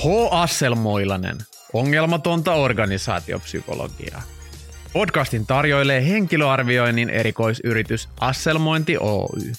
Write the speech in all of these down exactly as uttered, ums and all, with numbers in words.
H. Asselmoilanen, ongelmatonta organisaatiopsykologiaa. Podcastin tarjoilee henkilöarvioinnin erikoisyritys Asselmointi Oy.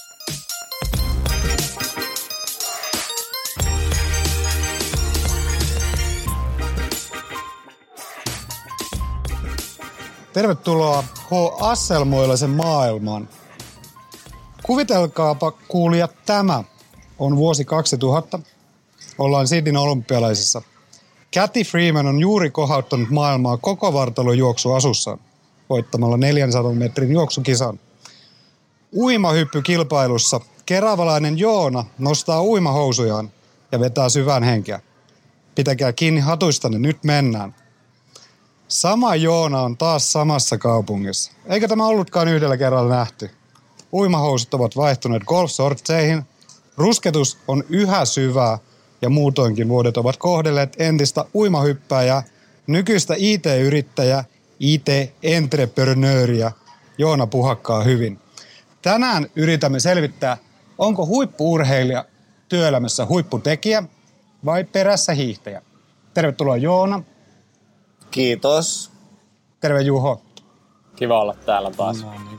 Tervetuloa H. Asselmoilaisen maailmaan. Kuvitelkaapa kuulijat, tämä on vuosi kaksituhatta. Ollaan Sydneyn olympialaisissa. Cathy Freeman on juuri kohauttanut maailmaa koko vartalojuoksuasussaan voittamalla neljänsadan metrin juoksukisan. Uimahyppykilpailussa keravalainen Joona nostaa uimahousujaan ja vetää syvään henkeä. Pitäkää kiinni hatuistanne, nyt mennään. Sama Joona on taas samassa kaupungissa. Eikä tämä ollutkaan yhdellä kerralla nähty. Uimahousut ovat vaihtuneet golfsortseihin, rusketus on yhä syvää ja muutoinkin vuodet ovat kohdelleet entistä uimahyppääjää, nykyistä I T-yrittäjää, I T-entreprenööriä Joona Puhakkaa hyvin. Tänään yritämme selvittää, onko huippu-urheilija työelämässä huipputekijä vai perässä hiihtäjä. Tervetuloa Joona. Kiitos. Terve Juho. Kiva olla täällä taas. No niin.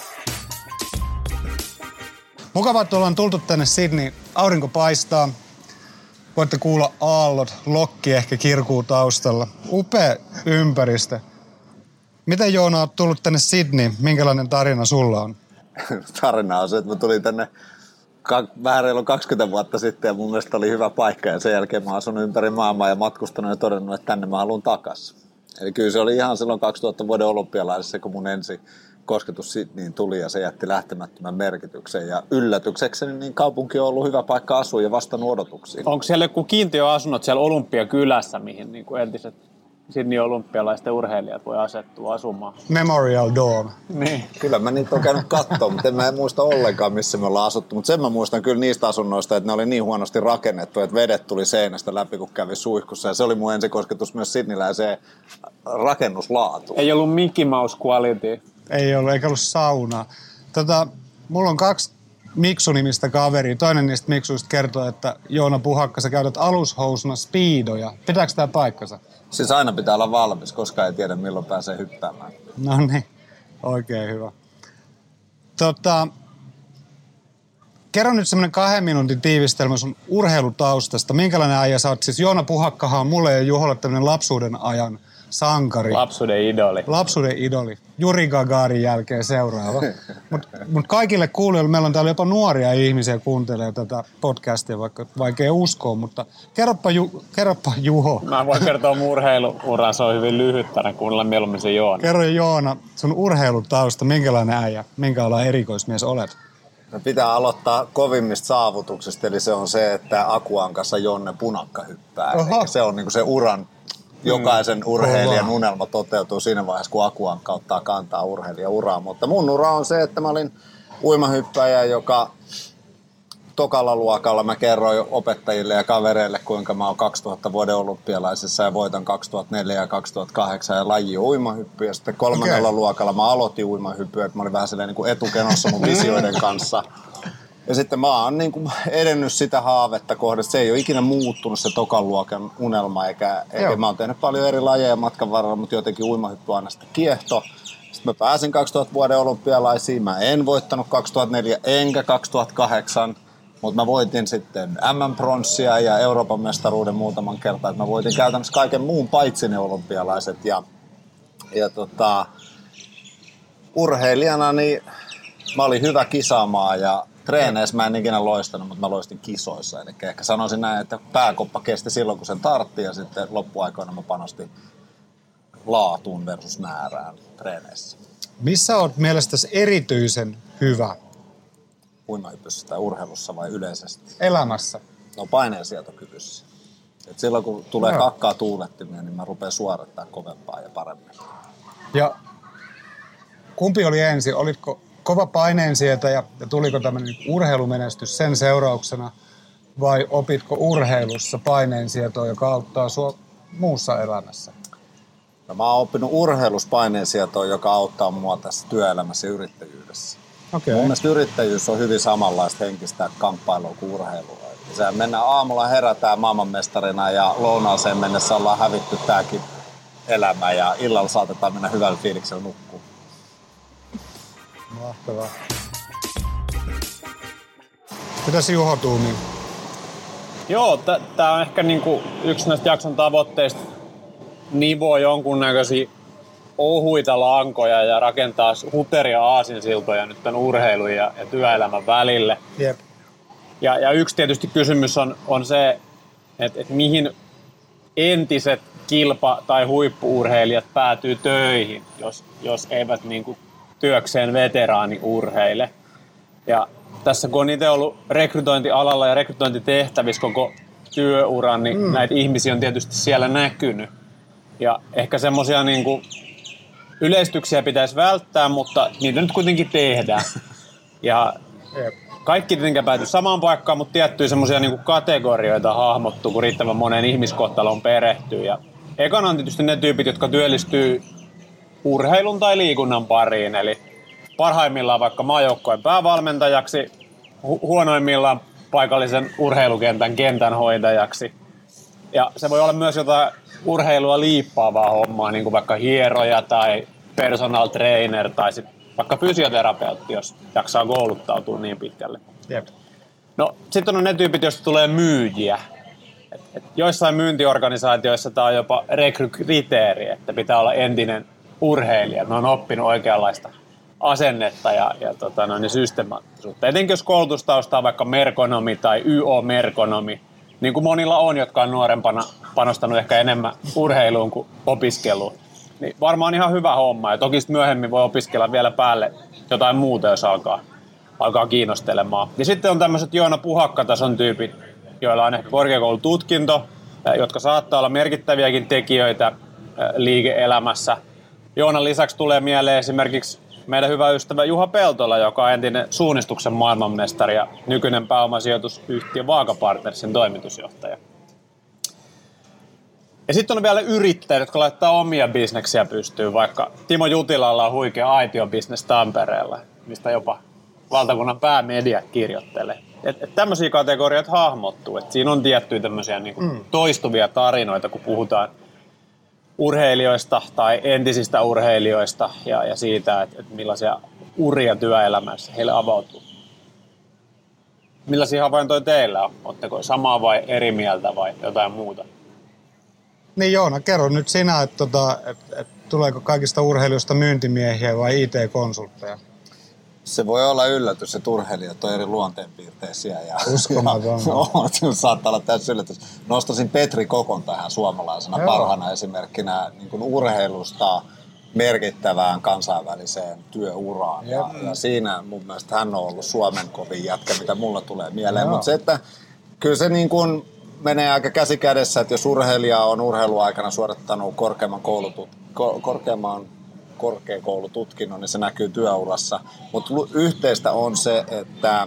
Mukavaa, että ollaan tultu tänne Sydney. Aurinko paistaa. Voitte kuulla aallot, lokki ehkä kirkuu taustalla. Upea ympäristö. Miten Joona oot tullut tänne Sydney? Minkälainen tarina sulla on? Tarina on se, että mä tulin tänne vähän reilu kaksikymmentä vuotta sitten ja mun mielestä oli hyvä paikka ja sen jälkeen mä asun ympäri maailmaa ja matkustanut ja todennut, että tänne mä haluan takas. Eli kyllä se oli ihan silloin kaksituhatta vuoden olympialaisissa, kun mun ensi kosketus Sydneyin tuli ja se jätti lähtemättömän merkityksen. Ja yllätyksekseni niin kaupunki on ollut hyvä paikka asua ja vastannut odotuksiin. Onko siellä joku kiintiöasunnot siellä Olympiakylässä, mihin niin kuin entiset Sydneyn olympialaisten urheilijat voi asettua asumaan? Memorial Dome. Niin. Kyllä mä niitä on käynyt katsoa, mutta en mä en muista ollenkaan, missä me ollaan asuttu. Mutta sen mä muistan kyllä niistä asunnoista, että ne oli niin huonosti rakennettu, että vedet tuli seinästä läpi, kun kävi suihkussa. Ja se oli mun ensikosketus myös Sydneyläiseen rakennuslaatuun. Ei ollut Mickey Mouse quality. Ei ollut, eikä ollut saunaa. Tota, mulla on kaksi Miksu-nimistä kaveria. Toinen niistä Miksuista kertoo, että Joona Puhakka, sä käytät alushousuna speedoja. Pitääkö tää paikkansa? Siis aina pitää olla valmis, koska ei tiedä milloin pääsee hyppäämään. No niin, oikein hyvä. Tota, kerro nyt semmoinen kahden minuutin tiivistelmä sun urheilutaustasta. Minkälainen äijä sä oot? Siis Joona Puhakkahan on mulle ja Juholle tämmöinen lapsuuden ajan sankari. Lapsuuden idoli. Lapsuuden idoli. Juri Gagarin jälkeen seuraava. Mutta mut kaikille kuulijoille, meillä on täällä jopa nuoria ihmisiä kuuntelee tätä podcastia, vaikka vaikea uskoa, mutta kerropa, Ju, kerropa Juho. Mä voin kertoa mun urheiluuran, se on hyvin lyhyt, tänne kuunnella mieluummin se Joona. Kerro Joona, sun urheilutausta, minkälainen äijä, minkälainen erikoismies olet? Me pitää aloittaa kovimmista saavutuksista, eli se on se, että Akuan kanssa Jonne Punakka hyppää. Eli se on niinku se uran. Jokaisen urheilijan unelma toteutuu siinä vaiheessa, kun Akuankka ottaa kantaa urheilijauraa. Mutta mun ura on se, että mä olin uimahyppäjä, joka tokalla luokalla mä kerroin opettajille ja kavereille, kuinka mä oon kaksituhatta vuoden olympialaisissa ja voitan kaksituhattaneljä ja kaksituhattakahdeksan ja laji on uimahyppy. Ja sitten kolmannella okay. luokalla mä aloitin uimahyppyä, että mä olin vähän silleen niin kuin etukenossa mun visioiden kanssa. Ja sitten mä oon niin kuin edennyt sitä haavetta kohdasta. Se ei ole ikinä muuttunut se tokan luokan unelma, eikä, eikä mä oon tehnyt paljon eri lajeja matkan varrella, mutta jotenkin uimahyppy aina sitä kiehto. Sitten mä pääsin kaksituhatta vuoden olympialaisiin. Mä en voittanut kaksituhattaneljä enkä kaksituhattakahdeksan, mutta mä voitin sitten M M-pronssia ja Euroopan mestaruuden muutaman kertaa. Että mä voitin käytännössä kaiken muun paitsi ne olympialaiset. Ja, ja tota, urheilijana niin mä olin hyvä kisaamaan ja treeneissä mä en ikinä loistanut, mutta mä loistin kisoissa. Eli ehkä sanoisin näin, että pääkoppa kesti silloin, kun sen tartti, ja sitten loppuaikoina mä panostin laatuun versus määrään treeneissä. Missä oot mielestäsi erityisen hyvä? Uimahypyssä tai urheilussa vai yleisesti? Elämässä. No paineensietokyvyssä. Et silloin kun tulee no. kakkaa tuulettimia, niin mä rupean suorittaa kovempaa ja paremmin. Ja kumpi oli ensin? Olitko kova paineensietoja ja tuliko tämmöinen urheilumenestys sen seurauksena vai opitko urheilussa paineensietoa, joka auttaa sua muussa elämässä? No, mä oon oppinut urheilussa paineensietoa, joka auttaa mua tässä työelämässä ja yrittäjyydessä. Okay. Mun mielestä yrittäjyys on hyvin samanlaista henkistä kamppailua kuin urheilua. Sehän mennään aamulla, herätään maailmanmestarina ja lounaaseen mennessä ollaan hävitty tääkin elämä ja illalla saatetaan mennä hyvällä fiiliksellä nukkuun. Mahtavaa. Mitäs Juho tuumii? Joo, t- tää on ehkä niinku yksi näistä jakson tavoitteista nivoo jonkunnäköisiä ohuita lankoja ja rakentaa huteria aasinsiltoja nyt tämän urheilun ja, ja työelämän välille. Jep. Ja, ja yksi tietysti kysymys on, on se, että et mihin entiset kilpa- tai huippu-urheilijat päätyy töihin, jos, jos eivät niinku työkseen veteraani urheile. Ja tässä kun on itse ollut rekrytointialalla ja rekrytointitehtävissä koko työuran, niin mm. näitä ihmisiä on tietysti siellä näkynyt. Ja ehkä semmoisia niinku yleistyksiä pitäisi välttää, mutta niitä nyt kuitenkin tehdään. Ja kaikki tietenkään päätyy samaan paikkaan, mutta tiettyjä semmoisia niinku kategorioita hahmottuu, kun riittävän moneen ihmiskohtaloon perehtyy. Ja ekana on tietysti ne tyypit, jotka työllistyy urheilun tai liikunnan pariin, eli parhaimmillaan vaikka maajoukkojen päävalmentajaksi, hu- huonoimmillaan paikallisen urheilukentän kentänhoitajaksi. Ja se voi olla myös jotain urheilua liippaavaa hommaa, niin kuin vaikka hieroja tai personal trainer tai sit vaikka fysioterapeutti, jos jaksaa kouluttautua niin pitkälle. Jep. No sitten on ne tyypit, joista tulee myyjiä. Et, et joissain myyntiorganisaatioissa tämä on jopa rekrykriteeri, että pitää olla entinen urheilija. Ne on oppinut oikeanlaista asennetta ja, ja tota, no, niin systemaattisuutta. Etenkin jos koulutustausta on vaikka merkonomi tai Y O-merkonomi, niin kuin monilla on, jotka on nuorempana panostanut ehkä enemmän urheiluun kuin opiskeluun. Niin varmaan ihan hyvä homma. Ja toki myöhemmin voi opiskella vielä päälle jotain muuta, jos alkaa, alkaa kiinnostelemaan. Ja sitten on tämmöiset Joona Puhakka-tason tyypit, joilla on ehkä korkeakoulututkinto, jotka saattaa olla merkittäviäkin tekijöitä liike-elämässä. Joonan lisäksi tulee mieleen esimerkiksi meidän hyvä ystävä Juha Peltola, joka on entinen suunnistuksen maailmanmestari ja nykyinen pääomasijoitusyhtiö Vaaka-Partnersin toimitusjohtaja. Ja sitten on vielä yrittäjät, jotka laittaa omia bisneksiä pystyyn, vaikka Timo Jutilalla on huikea Aitio-bisnes Tampereella, mistä jopa valtakunnan päämedia kirjoittelee. Et, et tämmöisiä kategorioita hahmottuu, että siinä on tiettyjä tämmöisiä niinku mm. toistuvia tarinoita, kun puhutaan urheilijoista tai entisistä urheilijoista ja, ja siitä, että, että millaisia uria työelämässä heille avautuu. Millaisia havaintoja teillä on? Oletteko samaa vai eri mieltä vai jotain muuta? Niin Joona, kerro nyt sinä, että, tota, että, että tuleeko kaikista urheilijoista myyntimiehiä vai I T-konsultteja? Se voi olla yllätys, että urheilijat on eri luonteenpiirteisiä. Ja, Uskomaton. Ja, saattaa olla täysin yllätys. Nostasin Petri Kokon tähän suomalaisena Joo. parhaana esimerkkinä niin kuin urheilusta merkittävään kansainväliseen työuraan. Ja, ja siinä mun mielestä hän on ollut Suomen kovin jätkä, mitä mulla tulee mieleen. Mutta se, että kyllä se niin kuin menee aika käsi kädessä, että jos urheilija on urheiluaikana suorittanut korkeamman, koulutut, ko, korkeamman korkeakoulututkinnon, niin se näkyy työurassa. Mutta yhteistä on se, että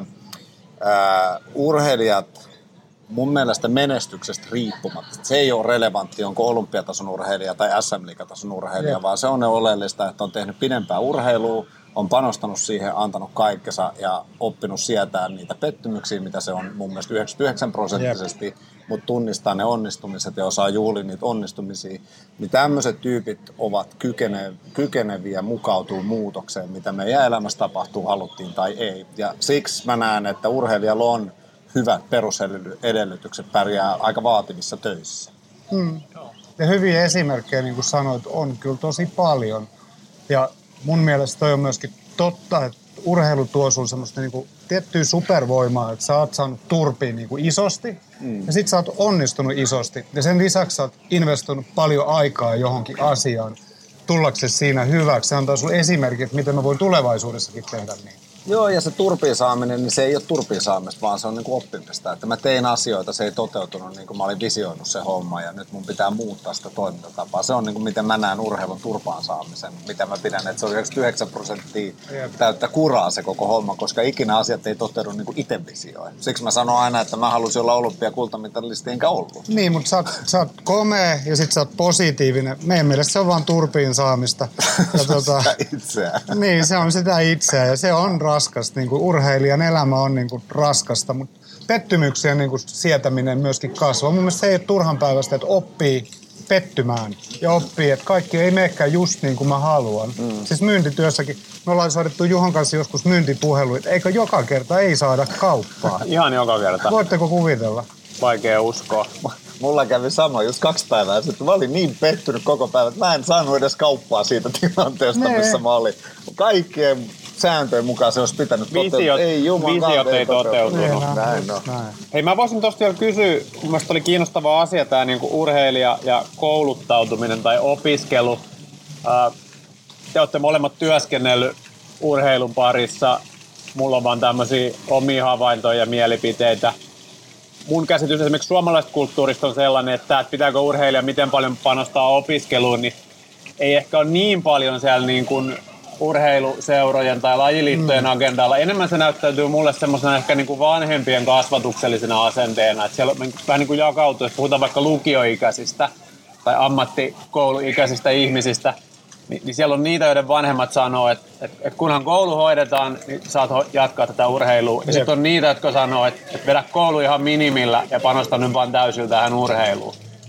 ää, urheilijat mun mielestä menestyksestä riippumatta, se ei ole relevantti, onko olympiatason urheilija tai S M-liigatason urheilija, yeah. vaan se on ne oleellista, että on tehnyt pidempää urheilua, on panostanut siihen, antanut kaikkensa ja oppinut sietään niitä pettymyksiä, mitä se on mun mielestä yhdeksänkymmentäyhdeksän prosenttisesti, yep. mutta tunnistaa ne onnistumiset ja osaa juhlia niitä onnistumisia. Niin tämmöiset tyypit ovat kykene, kykeneviä mukautuu muutokseen, mitä meidän elämässä tapahtuu, haluttiin tai ei. Ja siksi mä näen, että urheilijalla on hyvät perusedellytykset pärjää aika vaativissa töissä. Hmm. Ja hyviä esimerkkejä, niin kuin sanoit, on kyllä tosi paljon. Ja mun mielestä toi on myöskin totta, että urheilu tuo sun semmoista niin kuin tiettyä supervoimaa, että sä oot saanut turpiin niin kuin isosti mm. ja sit sä oot onnistunut isosti. Ja sen lisäksi sä oot investoinut paljon aikaa johonkin asiaan tullaksesi siinä hyväksi. Se antaa sulle esimerkit, miten mä voin tulevaisuudessakin tehdä niin. Joo, ja se turpiin saaminen, niin se ei ole turpiin saamista, vaan se on niin kuin oppimista. Että mä tein asioita, se ei toteutunut niin kuin mä olin visioinut se homma, ja nyt mun pitää muuttaa sitä toimintatapaa. Se on niin kuin miten mä näen urheilun turpaan saamisen, mitä mä pidän, että se on yhdeksänkymmentäyhdeksän prosenttia täyttä kuraa se koko homma, koska ikinä asiat ei toteudu niin kuin itse visioin. Siksi mä sanon aina, että mä halusin olla olympiakultamitalisti, enkä ollut. Niin, mutta sä oot, sä oot komea ja sit sä oot positiivinen. Meidän mielestä se on vaan turpiin saamista. Ja tuota, sitä itseään. Niin, se on sitä itseään ja se on raskasta. Niin kuin urheilijan elämä on niin kuin raskasta, mutta pettymyksien niin kuin sietäminen myöskin kasvaa. Mun mielestä se ei ole turhan päivästä, että oppii pettymään ja oppii, että kaikki ei menekään just niin kuin mä haluan. Mm. Siis myyntityössäkin, me ollaan soitettu Juhon kanssa joskus myyntipuhelu, että eikö joka kerta ei saada kauppaa? Ihan joka kerta. Voitteko kuvitella? Vaikea uskoa. Mulla kävi sama just kaksi päivää sitten. Mä olin niin pettynyt koko päivän, että mä en saanut edes kauppaa siitä tilanteesta, nee. missä mä olin. Kaikkien sääntöjen mukaan se olisi pitänyt toteuttaa. Ei jumakaan. Visiot ei toteutunut. toteutunut. Näin, no. Näin. Hei, mä voisin tosta vielä kysyä, mun mielestä oli kiinnostava asia tää niinku urheilija ja kouluttautuminen tai opiskelu. Te olette molemmat työskennellyt urheilun parissa. Mulla on vaan tämmöisiä omia havaintoja ja mielipiteitä. Mun käsitys esimerkiksi suomalaisesta kulttuurista on sellainen, että pitääkö urheilija miten paljon panostaa opiskeluun, niin ei ehkä ole niin paljon siellä niin kuin urheiluseurojen tai lajiliittojen mm. agendalla. Enemmän se näyttäytyy mulle semmoisena ehkä niin kuin vanhempien kasvatuksellisena asenteena. Että siellä on vähän niin kuin jakautuu, jos puhutaan vaikka lukioikäisistä tai ammattikouluikäisistä ihmisistä, niin, niin siellä on niitä, joiden vanhemmat sanoo, että, että, että kunhan koulu hoidetaan, niin saat jatkaa tätä urheilua. Ja sitten on niitä, jotka sanoo, että, että vedä koulu ihan minimillä ja panosta nyt vaan täysin tähän urheiluun.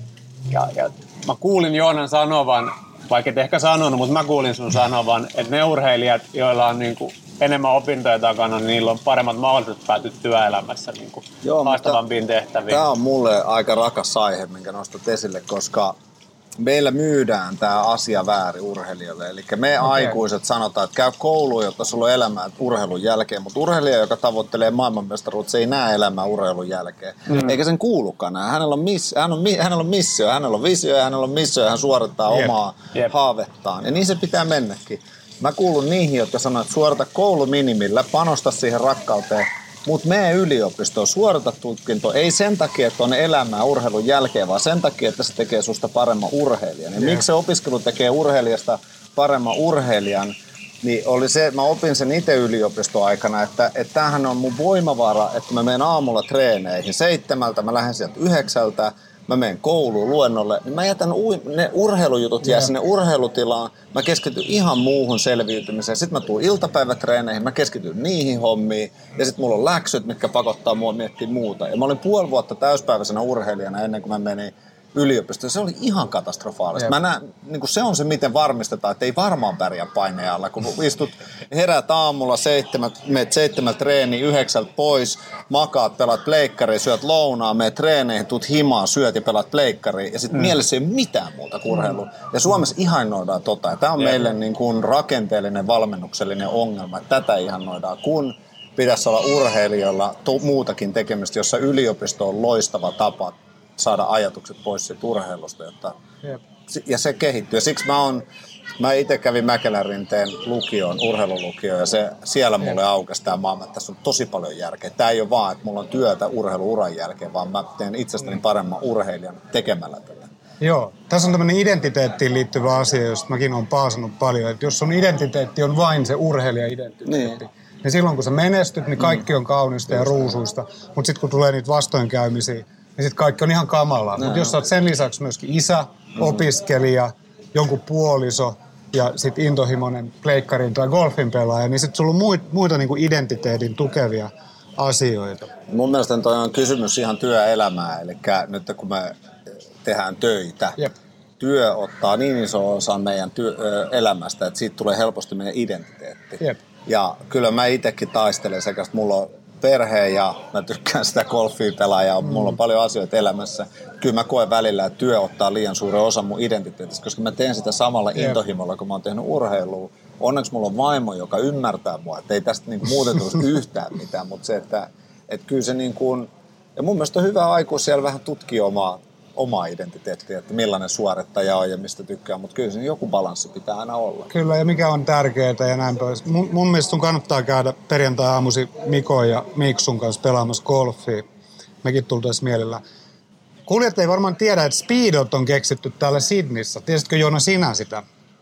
Ja, ja mä kuulin Joonan sanovan, vaikka et ehkä sanonut, mutta mä kuulin sun sanovan, että ne urheilijat, joilla on niin kuin enemmän opintoja takana, niin niillä on paremmat mahdollisuudet päätyä työelämässä niin kuin Joo, haastavampiin tehtäviin. Tämä on mulle aika rakas aihe, minkä nostat esille, koska meillä myydään tämä asia väärin urheilijoille. Eli me okay. aikuiset sanotaan, että käy kouluun, jotta sulla on elämää urheilun jälkeen. Mutta urheilija, joka tavoittelee maailmanmestaruutta, se ei näe elämää urheilun jälkeen. Mm. Eikä sen kuulukaan näe. Hänellä on, miss, hän on, hänellä on missio, hänellä on visio ja hänellä on missio ja hän suorittaa yep. omaa yep. haavettaan. Ja niin se pitää mennäkin. Mä kuulun niihin, jotka sanoo, että suorita koulu minimillä, panosta siihen rakkauteen. Mutta meidän yliopisto suorita tutkinto ei sen takia, että on elämää urheilun jälkeen, vaan sen takia, että se tekee susta paremman urheilijan. Ja miksi se opiskelu tekee urheilijasta paremman urheilijan, niin oli se, että mä opin sen itse yliopistoaikana, että, että tämähän on mun voimavara, että mä menen aamulla treeneihin seitsemältä, mä lähden sieltä yhdeksältä, mä menen kouluun luennolle, niin mä jätän ui, ne urheilujutut jää sinne urheilutilaan, mä keskityn ihan muuhun selviytymiseen, sitten mä tuun iltapäivätreeneihin, mä keskityn niihin hommiin, ja sitten mulla on läksyt, mitkä pakottaa mua miettimään muuta. Ja mä olin puoli vuotta täyspäiväisenä urheilijana ennen kuin mä menin yliopistoon. Se oli ihan katastrofaalista. Mä näen, niin kuin se on se, miten varmistetaan, että ei varmaan pärjää paineen alla. Kun istut, herät aamulla seitsemät, meet seitsemältä treeniin, yhdeksältä pois, makaat, pelaat pleikkariin, syöt lounaa, meet treeneihin, tuut himaan, syöt ja pelaat pleikkariin. Ja sitten mm. mielessä ei ole mitään muuta kuin urheilua. Ja Suomessa ihannoidaan tota. Ja tämä on yeah. meille niin kuin rakenteellinen, valmennuksellinen ongelma. Että tätä ihannoidaan, kun pitäisi olla urheilijoilla to- muutakin tekemistä, jossa yliopisto on loistava tapa saada ajatukset pois siitä urheilusta, jotta, yep. ja se kehittyy. Ja siksi mä oon, mä itse kävin Mäkelänrinteen lukioon, urheilulukioon, ja se, siellä mulle yep. aukesi tämä maailma, että tässä on tosi paljon järkeä. Tämä ei ole vaan, että mulla on työtä urheiluuran jälkeen, vaan mä teen itsestäni paremman urheilijan tekemällä tätä. Joo, tässä on tämmöinen identiteettiin liittyvä asia, josta mäkin olen paasannut paljon, että jos sun identiteetti on vain se urheilija-identiteetti, niin. niin silloin kun sä menestyt, niin kaikki on kaunista ja ruusuista, mutta sitten kun tulee niitä vastoinkäymisiä, niin sitten kaikki on ihan kamalaa. Mutta jos sä oot sen lisäksi myöskin isä, opiskelija, jonkun puoliso ja sitten intohimoinen pleikkarin tai golfin pelaaja, niin sitten sulla on muita, muita niinku identiteetin tukevia asioita. Mun mielestä toi on kysymys ihan työelämää. Eli nyt kun me tehdään töitä, Jep. työ ottaa niin iso osa meidän työ, ö, elämästä, että siitä tulee helposti meidän identiteetti. Jep. Ja kyllä mä itsekin taistelen sekä, että mulla on perhe ja mä tykkään sitä golfia pelaa ja mm. mulla on paljon asioita elämässä. Kyllä mä koen välillä, että työ ottaa liian suuren osan mun identiteetistä, koska mä teen sitä samalla yep. intohimolla, kun mä oon tehnyt urheilua. Onneksi mulla on vaimo, joka ymmärtää mua, että ei tästä niinku muuten tulisi yhtään mitään, mutta se, että et kyllä se niin kuin, ja mun mielestä on hyvä aikuis siellä vähän tutkia omaa, omaa identiteettiä, että millainen suorittaja on ja mistä tykkää, mutta kyllä se joku balanssi pitää aina olla. Kyllä, ja mikä on tärkeää ja näin pois. Mun, mun mielestä sun kannattaa käydä perjantai-aamusi Mikon ja Miksun kanssa pelaamassa golfia. Mekin tultaisiin mielellä. Kuulijat ei varmaan tiedä, että speedot on keksitty täällä Sydneyssä. Tiesitkö Joona sinä sitä?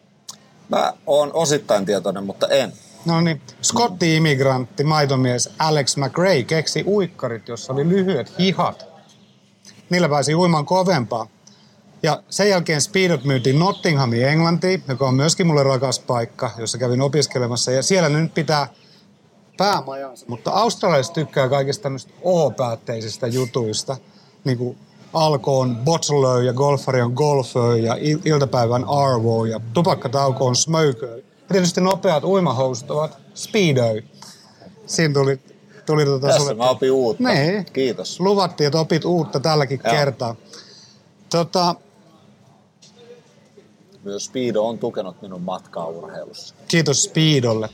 Mä oon osittain tietoinen, mutta en. No niin, skotti-immigrantti, maitomies Alex McRae keksi uikkarit, jossa oli lyhyet hihat. Niillä pääsi uimaan kovempaa. Ja sen jälkeen speedot myytiin Nottinghamiin Englantiin, joka on myöskin mulle rakas paikka, jossa kävin opiskelemassa. Ja siellä nyt pitää päämajansa. Mutta australialaiset tykkää kaikista tämmöistä O-päätteisistä jutuista. Niin kuin alko on bottleur ja golfari on golfeur ja iltapäivän arvo ja tupakkatauko on smoker. Ja tietysti nopeat uimahousut ovat speedo. Siinä tuli... tuli tuota Tässä sulle... mä opin uutta. Niin. Kiitos. Luvattiin, että opit uutta tälläkin Joo. kertaa. Tota... Myös Speedo on tukenut minun matkaa urheilussa. Kiitos Speedolle.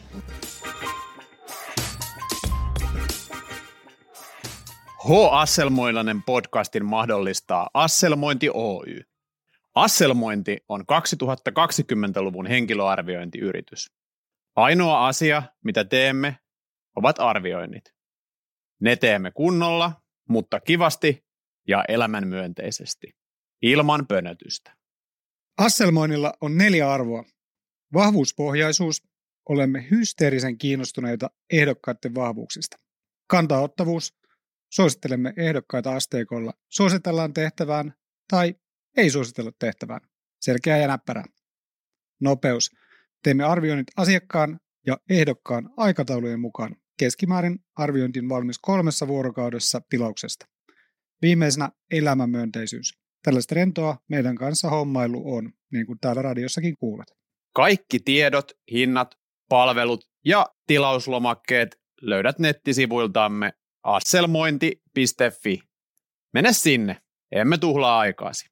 H. Asselmoilainen podcastin mahdollistaa Asselmointi Oy. Asselmointi on kaksituhattakaksikymmentäluvun henkilöarviointiyritys. Ainoa asia, mitä teemme, ovat arvioinnit. Ne teemme kunnolla, mutta kivasti ja elämänmyönteisesti, ilman pönötystä. Asselmoinnilla on neljä arvoa. Vahvuuspohjaisuus. Olemme hysteerisen kiinnostuneita ehdokkaiden vahvuuksista. Kantaottavuus. Suosittelemme ehdokkaita asteikolla. Suositellaan tehtävään tai ei suositella tehtävään. Selkeää ja näppärää. Nopeus. Teemme arvioinnit asiakkaan ja ehdokkaan aikataulujen mukaan. Keskimäärin arviointiin valmis kolmessa vuorokaudessa tilauksesta. Viimeisenä elämänmyönteisyys. Tällaista rentoa meidän kanssa hommailu on, niin kuin täällä radiossakin kuulet. Kaikki tiedot, hinnat, palvelut ja tilauslomakkeet löydät nettisivuiltamme asselmointi piste fi. Mene sinne, emme tuhlaa aikaasi.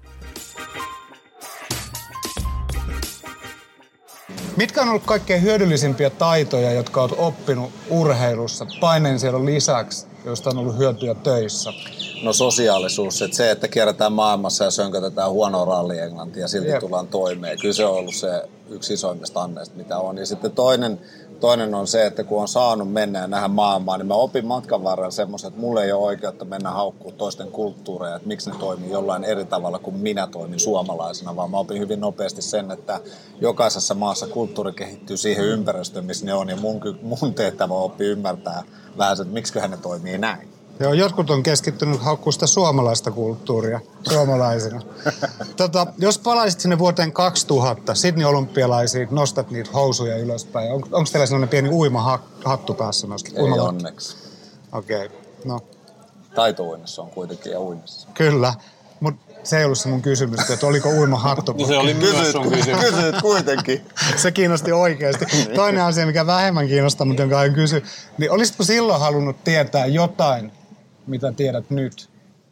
Mitkä on ollut kaikkein hyödyllisimpiä taitoja, jotka olet oppinut urheilussa paineensielun lisäksi, joista on ollut hyötyä töissä? No sosiaalisuus, että se, että kierretään maailmassa ja sönkötetään huonoa ralli-englantia ja silti Jep. tullaan toimeen. Kyllä se on ollut se yksi isoimmista anneista, mitä on. Ja sitten toinen, toinen on se, että kun on saanut mennä ja nähdä maailmaa, niin mä opin matkan varrella semmoisen, että mulla ei ole oikeutta mennä haukkuu toisten kulttuureja, että miksi ne toimii jollain eri tavalla kuin minä toimin suomalaisena, vaan mä opin hyvin nopeasti sen, että jokaisessa maassa kulttuuri kehittyy siihen ympäristöön, missä ne on, ja mun, mun tehtävä on oppia ymmärtää vähän, että miksiköhän ne toimii näin. Joo, jotkut on keskittynyt haukkumaan sitä suomalaista kulttuuria suomalaisena. tota, jos palaisit sinne vuoteen kaksituhatta, Sydney olympialaisiin, nostat niitä housuja ylöspäin. On, onko teillä sellainen pieni uimahattu päässä? Ei uimahattu? Onneksi. Okei, okay. no. Taitouinnassa on kuitenkin ja uinnassa. Kyllä, mutta se ei ollut se mun kysymys, että oliko uimahattu. No se oli myös sun kysymys. Kysyt kuitenkin. Se kiinnosti oikeasti. Toinen asia, mikä vähemmän kiinnostaa, mutta jonka en kysy, niin olisitko silloin halunnut tietää jotain, mitä tiedät nyt?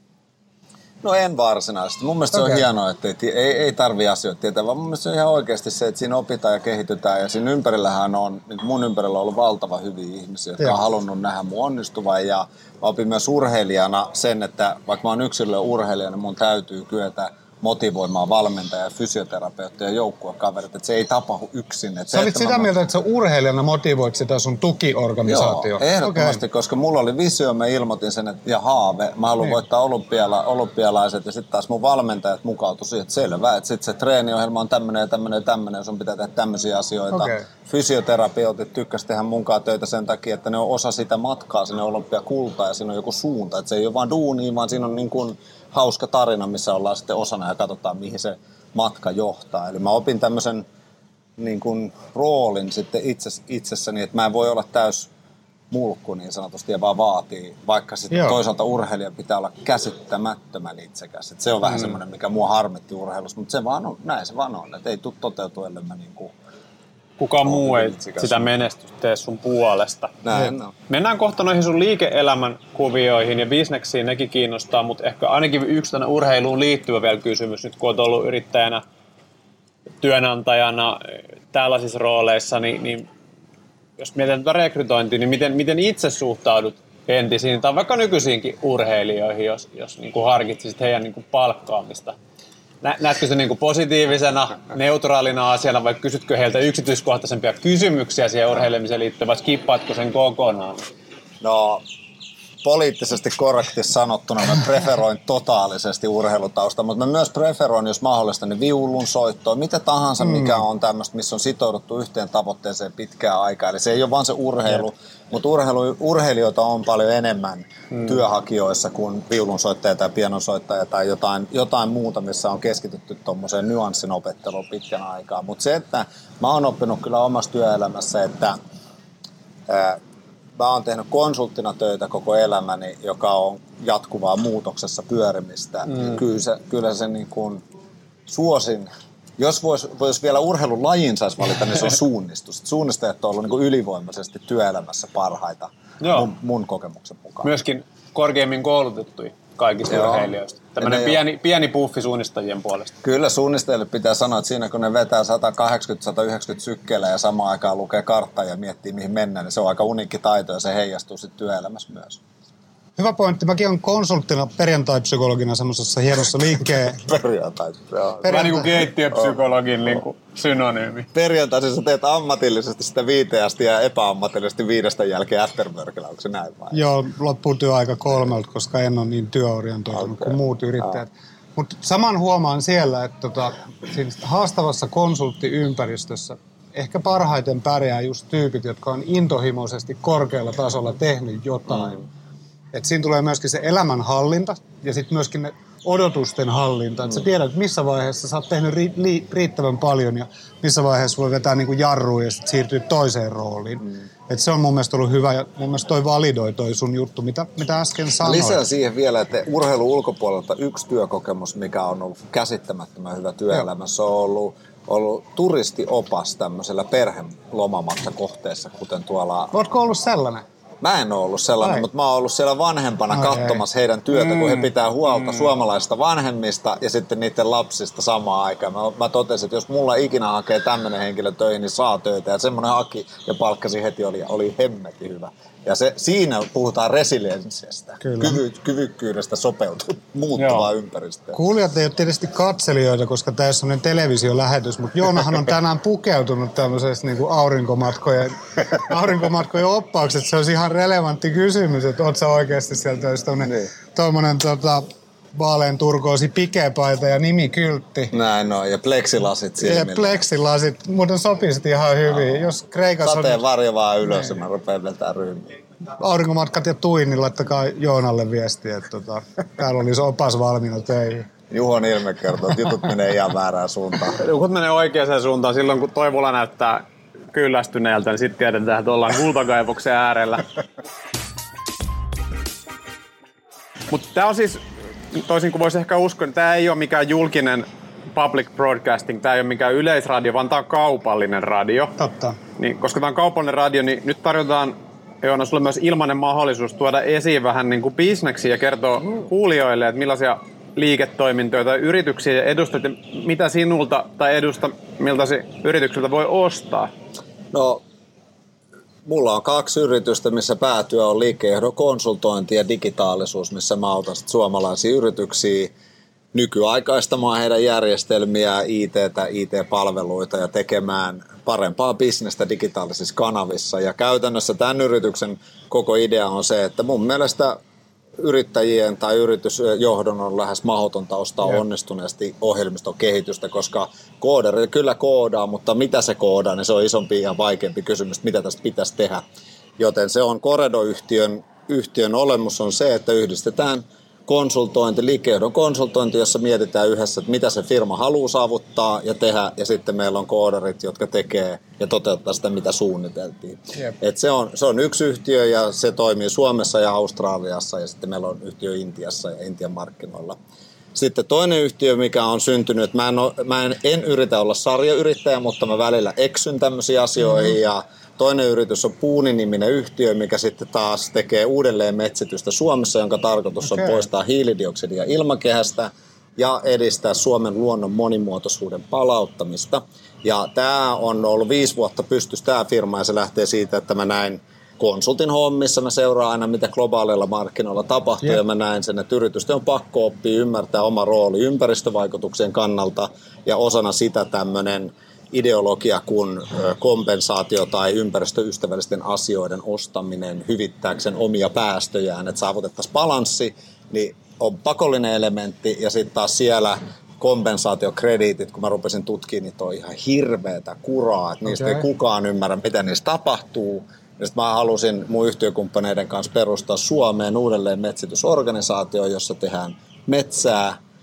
No en varsinaisesti. Mun mielestä okay. se on hienoa, että ei, ei, ei tarvitse asioita tietää, vaan mun mielestä se on ihan oikeasti se, että siinä opitaan ja kehitytään. Ja siinä ympärillähän on, niin mun ympärillä on ollut valtava hyviä ihmisiä, jotka Joo. on halunnut nähdä mun onnistuvan. Ja mä opin myös urheilijana sen, että vaikka mä oon yksilö urheilija, niin mun täytyy kyetä motivoimaan valmentajia, fysioterapeutteja ja joukkuekaverit, että se ei tapahdu yksin. Että sä olit sitä mä... mieltä, että sä urheilijana motivoit sitä sun tukiorganisaatio. Joo, ehdottomasti, okay. koska mulla oli visio, mä ilmoitin sen, että ja haave, mä haluan niin. voittaa olympiala, olympialaiset ja sitten taas mun valmentajat mukautui siihen, että selvä, että sitten se treeniohjelma on tämmöinen ja tämmöinen ja tämmöinen, ja sun pitää tehdä tämmöisiä asioita. Okay. Fysioterapeutit tykkäs tehdä munkaan töitä sen takia, että ne on osa sitä matkaa sinne olympiakultaan ja siinä on joku suunta, että se ei ole vaan duunia, vaan siinä on niin kuin hauska tarina, missä ollaan sitten osana ja katsotaan, mihin se matka johtaa. Eli mä opin tämmöisen niin kuin roolin sitten itses, itsessäni, että mä en voi olla täys mulkku niin sanotusti ja vaan vaatii, vaikka sitten Joo. toisaalta urheilija pitää olla käsittämättömän itsekäs. Et se on vähän mm. semmoinen, mikä mua harmitti urheilussa, mutta se vaan on, näin se vaan on, että ei tule toteutua, ellei mä niin kuin kukaan muu ei sitä menestystä tee sun puolesta. Näin, no. Mennään kohta noihin sun liike-elämän kuvioihin ja bisneksiin, nekin kiinnostaa, mutta ehkä ainakin yksi tänne urheiluun liittyvä vielä kysymys, nyt kun olet ollut yrittäjänä, työnantajana, tällaisissa rooleissa, niin, niin jos mietitään tätä rekrytointia, niin miten, miten itse suhtaudut entisiin tai vaikka nykyisiinkin urheilijoihin, jos, jos niin kuin harkitsisit heidän niin kuin palkkaamista? Näetkö se niin positiivisena, neutraalina asiana vai kysytkö heiltä yksityiskohtaisempia kysymyksiä siihen urheilemiseen liittyen vai skippaatko sen kokonaan? No, poliittisesti korrekti sanottuna mä preferoin totaalisesti urheilutausta, mutta mä myös preferoin, jos mahdollista, niin viulun soittoa, mitä tahansa, mikä on tämmöistä, missä on sitouduttu yhteen tavoitteeseen pitkään aikaa. Eli se ei ole vaan se urheilu, Jep. mutta urheilu, urheilijoita on paljon enemmän mm. työhakijoissa kuin viulunsoittaja tai pianonsoittaja tai jotain, jotain muuta, missä on keskitytty tuommoiseen nyanssin opetteluun pitkän aikaa. Mutta se, että mä oon oppinut kyllä omassa työelämässä, että ää, mä oon tehnyt konsulttina töitä koko elämäni, joka on jatkuvaa muutoksessa pyörimistä. Mm. Kyllä se, kyllä se niin kuin suosin, jos vois, vois vielä urheilulajin saisi valita, niin se on suunnistus. Suunnistajat on ollut niin kuin ylivoimaisesti työelämässä parhaita mun, mun kokemuksen mukaan. Myöskin korkeimmin koulutettuja kaikista Joo. urheilijoista. Tämmöinen pieni, pieni puffi suunnistajien puolesta. Kyllä suunnistajille pitää sanoa, että siinä kun ne vetää sata kahdeksankymmentä sata yhdeksänkymmentä sykkeellä ja samaan aikaan lukee karttaa ja miettii mihin mennään, niin se on aika uniikki taito ja se heijastuu sitten työelämässä myös. Hyvä pointti. Mäkin olen konsulttina perjantai-psykologina semmoisessa hienossa liikkeen... Perjantai, joo. Vähän niin kuin keittiöpsykologin niin kuin synonyymi. Perjantaisin sä teet ammatillisesti sitä viiteästi ja epäammatillisesti viidestä jälkeen afterworkilla, onko se näin vai? Joo, loppuu työaika kolmelta, koska en ole niin työorientoitunut okay. kuin muut yrittäjät. Mutta saman huomaan siellä, että tota, haastavassa konsulttiympäristössä ehkä parhaiten pärjää just tyypit, jotka on intohimoisesti korkealla tasolla tehnyt jotain. Mm. Et siinä tulee myöskin se elämänhallinta ja sitten myöskin ne odotusten hallinta. Että sä tiedät, missä vaiheessa sä oot tehnyt ri- li- riittävän paljon ja missä vaiheessa voi vetää niinku jarruja ja sitten siirtyä toiseen rooliin. Mm. Et se on mun mielestä ollut hyvä ja mun mielestä toi validoi toi sun juttu, mitä, mitä äsken sanoit. Lisää siihen vielä, että urheilun ulkopuolelta yksi työkokemus, mikä on ollut käsittämättömän hyvä työelämässä, on ollut, ollut turistiopas tämmöisellä perhelomamatkakohteessa, kuten tuolla... Ootko ollut sellainen? Mä en ole ollut sellainen, Ai. mutta mä oon ollut siellä vanhempana Ai katsomassa ei. heidän työtä, mm. kun he pitää huolta mm. suomalaisista vanhemmista ja sitten niiden lapsista samaan aikaan. Mä, mä totesin, että jos mulla ikinä hakee tämmöinen henkilö töihin, niin saa töitä. Ja semmoinen haki ja palkkasi heti, oli, oli hemmetin hyvä. Ja se, siinä puhutaan resilienssistä, Kyvy, kyvykkyydestä sopeutua muuttuvaan ympäristöön. Kuulijat ei ole tietysti katselijoita, koska tämä on sellainen televisiolähetys, mutta Joonahan on tänään pukeutunut tämmöisessä niin kuin aurinkomatkojen, aurinkomatkojen oppaukset. Se olisi ihan relevantti kysymys, että ootko sä oikeasti sieltä olisi tuommoinen niin. tota, vaalean turkoosi pikepaita ja nimikyltti. Näin on, ja pleksilasit silmillä. Ja pleksilasit, muuten sopisi ihan hyvin. Jos Kreikassa Sateen on... varjo vaan ylös ja mä rupean vetää ryymiä. Aurinkomatkat ja tuin, laittakaa Joonalle viestiä, että tota, täällä olisi opas valmiina töihin. Juhon ilme kertoo, että jutut menee ihan väärään suuntaan. Jutut menee oikeaan suuntaan. Silloin kun Toivola näyttää kyllästyneeltä, niin sitten tiedetään, että ollaan kultakaivoksen äärellä. Mutta tämä on siis... Toisin kuin voisi ehkä uskoa, niin tämä ei ole mikään julkinen public broadcasting, tämä ei ole mikään yleisradio, vaan tämä on kaupallinen radio. Totta. Niin, koska tämä on kaupallinen radio, niin nyt tarjotaan, Joona, sulle myös ilmainen mahdollisuus tuoda esiin vähän niin kuin bisneksiä ja kertoa kuulijoille, että millaisia liiketoimintoja tai yrityksiä edustat ja mitä sinulta tai edusta, miltä yritykseltä voi ostaa. No, mulla on kaksi yritystä, missä päätyö on liikkeenjohdon konsultointi ja digitaalisuus, missä mä autan suomalaisia yrityksiä nykyaikaistamaan heidän järjestelmiä, I T:tä, I T-palveluita ja tekemään parempaa bisnestä digitaalisissa kanavissa. Ja käytännössä tämän yrityksen koko idea on se, että mun mielestä yrittäjien tai yritysjohdon on lähes mahdotonta ostaa ja. onnistuneesti ohjelmistokehitystä, koska koodari kyllä koodaa, mutta mitä se koodaa, niin se on isompi ja vaikeampi kysymys, mitä tästä pitäisi tehdä. Joten se on Coredo-yhtiön yhtiön olemus on se, että yhdistetään konsultointi, liikkeenjohdon konsultointi, jossa mietitään yhdessä, että mitä se firma haluaa saavuttaa ja tehdä, ja sitten meillä on koodarit, jotka tekee ja toteuttaa sitä, mitä suunniteltiin. Yep. Et se, on, se on yksi yhtiö ja se toimii Suomessa ja Australiassa, ja sitten meillä on yhtiö Intiassa ja Intian markkinoilla. Sitten toinen yhtiö, mikä on syntynyt, että mä en, ole, mä en, en yritä olla sarjayrittäjä, mutta mä välillä eksyn tämmöisiin asioihin, mm-hmm. ja toinen yritys on Puuni-niminen yhtiö, mikä sitten taas tekee uudelleen metsitystä Suomessa, jonka tarkoitus okay. on poistaa hiilidioksidia ilmakehästä ja edistää Suomen luonnon monimuotoisuuden palauttamista. Ja tämä on ollut viisi vuotta pystyssä tämä firma, ja se lähtee siitä, että mä näin konsultin hommissa, mä seuraan aina, mitä globaaleilla markkinoilla tapahtuu, yeah. ja mä näin sen, että yritysten on pakko oppia ymmärtää oma rooli ympäristövaikutuksien kannalta, ja osana sitä tämmöinen ideologia kuin kompensaatio tai ympäristöystävällisten asioiden ostaminen hyvittääkseen omia päästöjään, että saavutettaisiin balanssi, niin on pakollinen elementti, ja sitten taas siellä kompensaatiokrediitit, kun mä rupesin tutkimaan, niin on ihan hirveätä kuraa, että niistä okay. ei kukaan ymmärrä, mitä niistä tapahtuu. Ja sitten mä halusin mun yhtiökumppaneiden kanssa perustaa Suomeen uudelleen metsitysorganisaatio, jossa tehdään metsää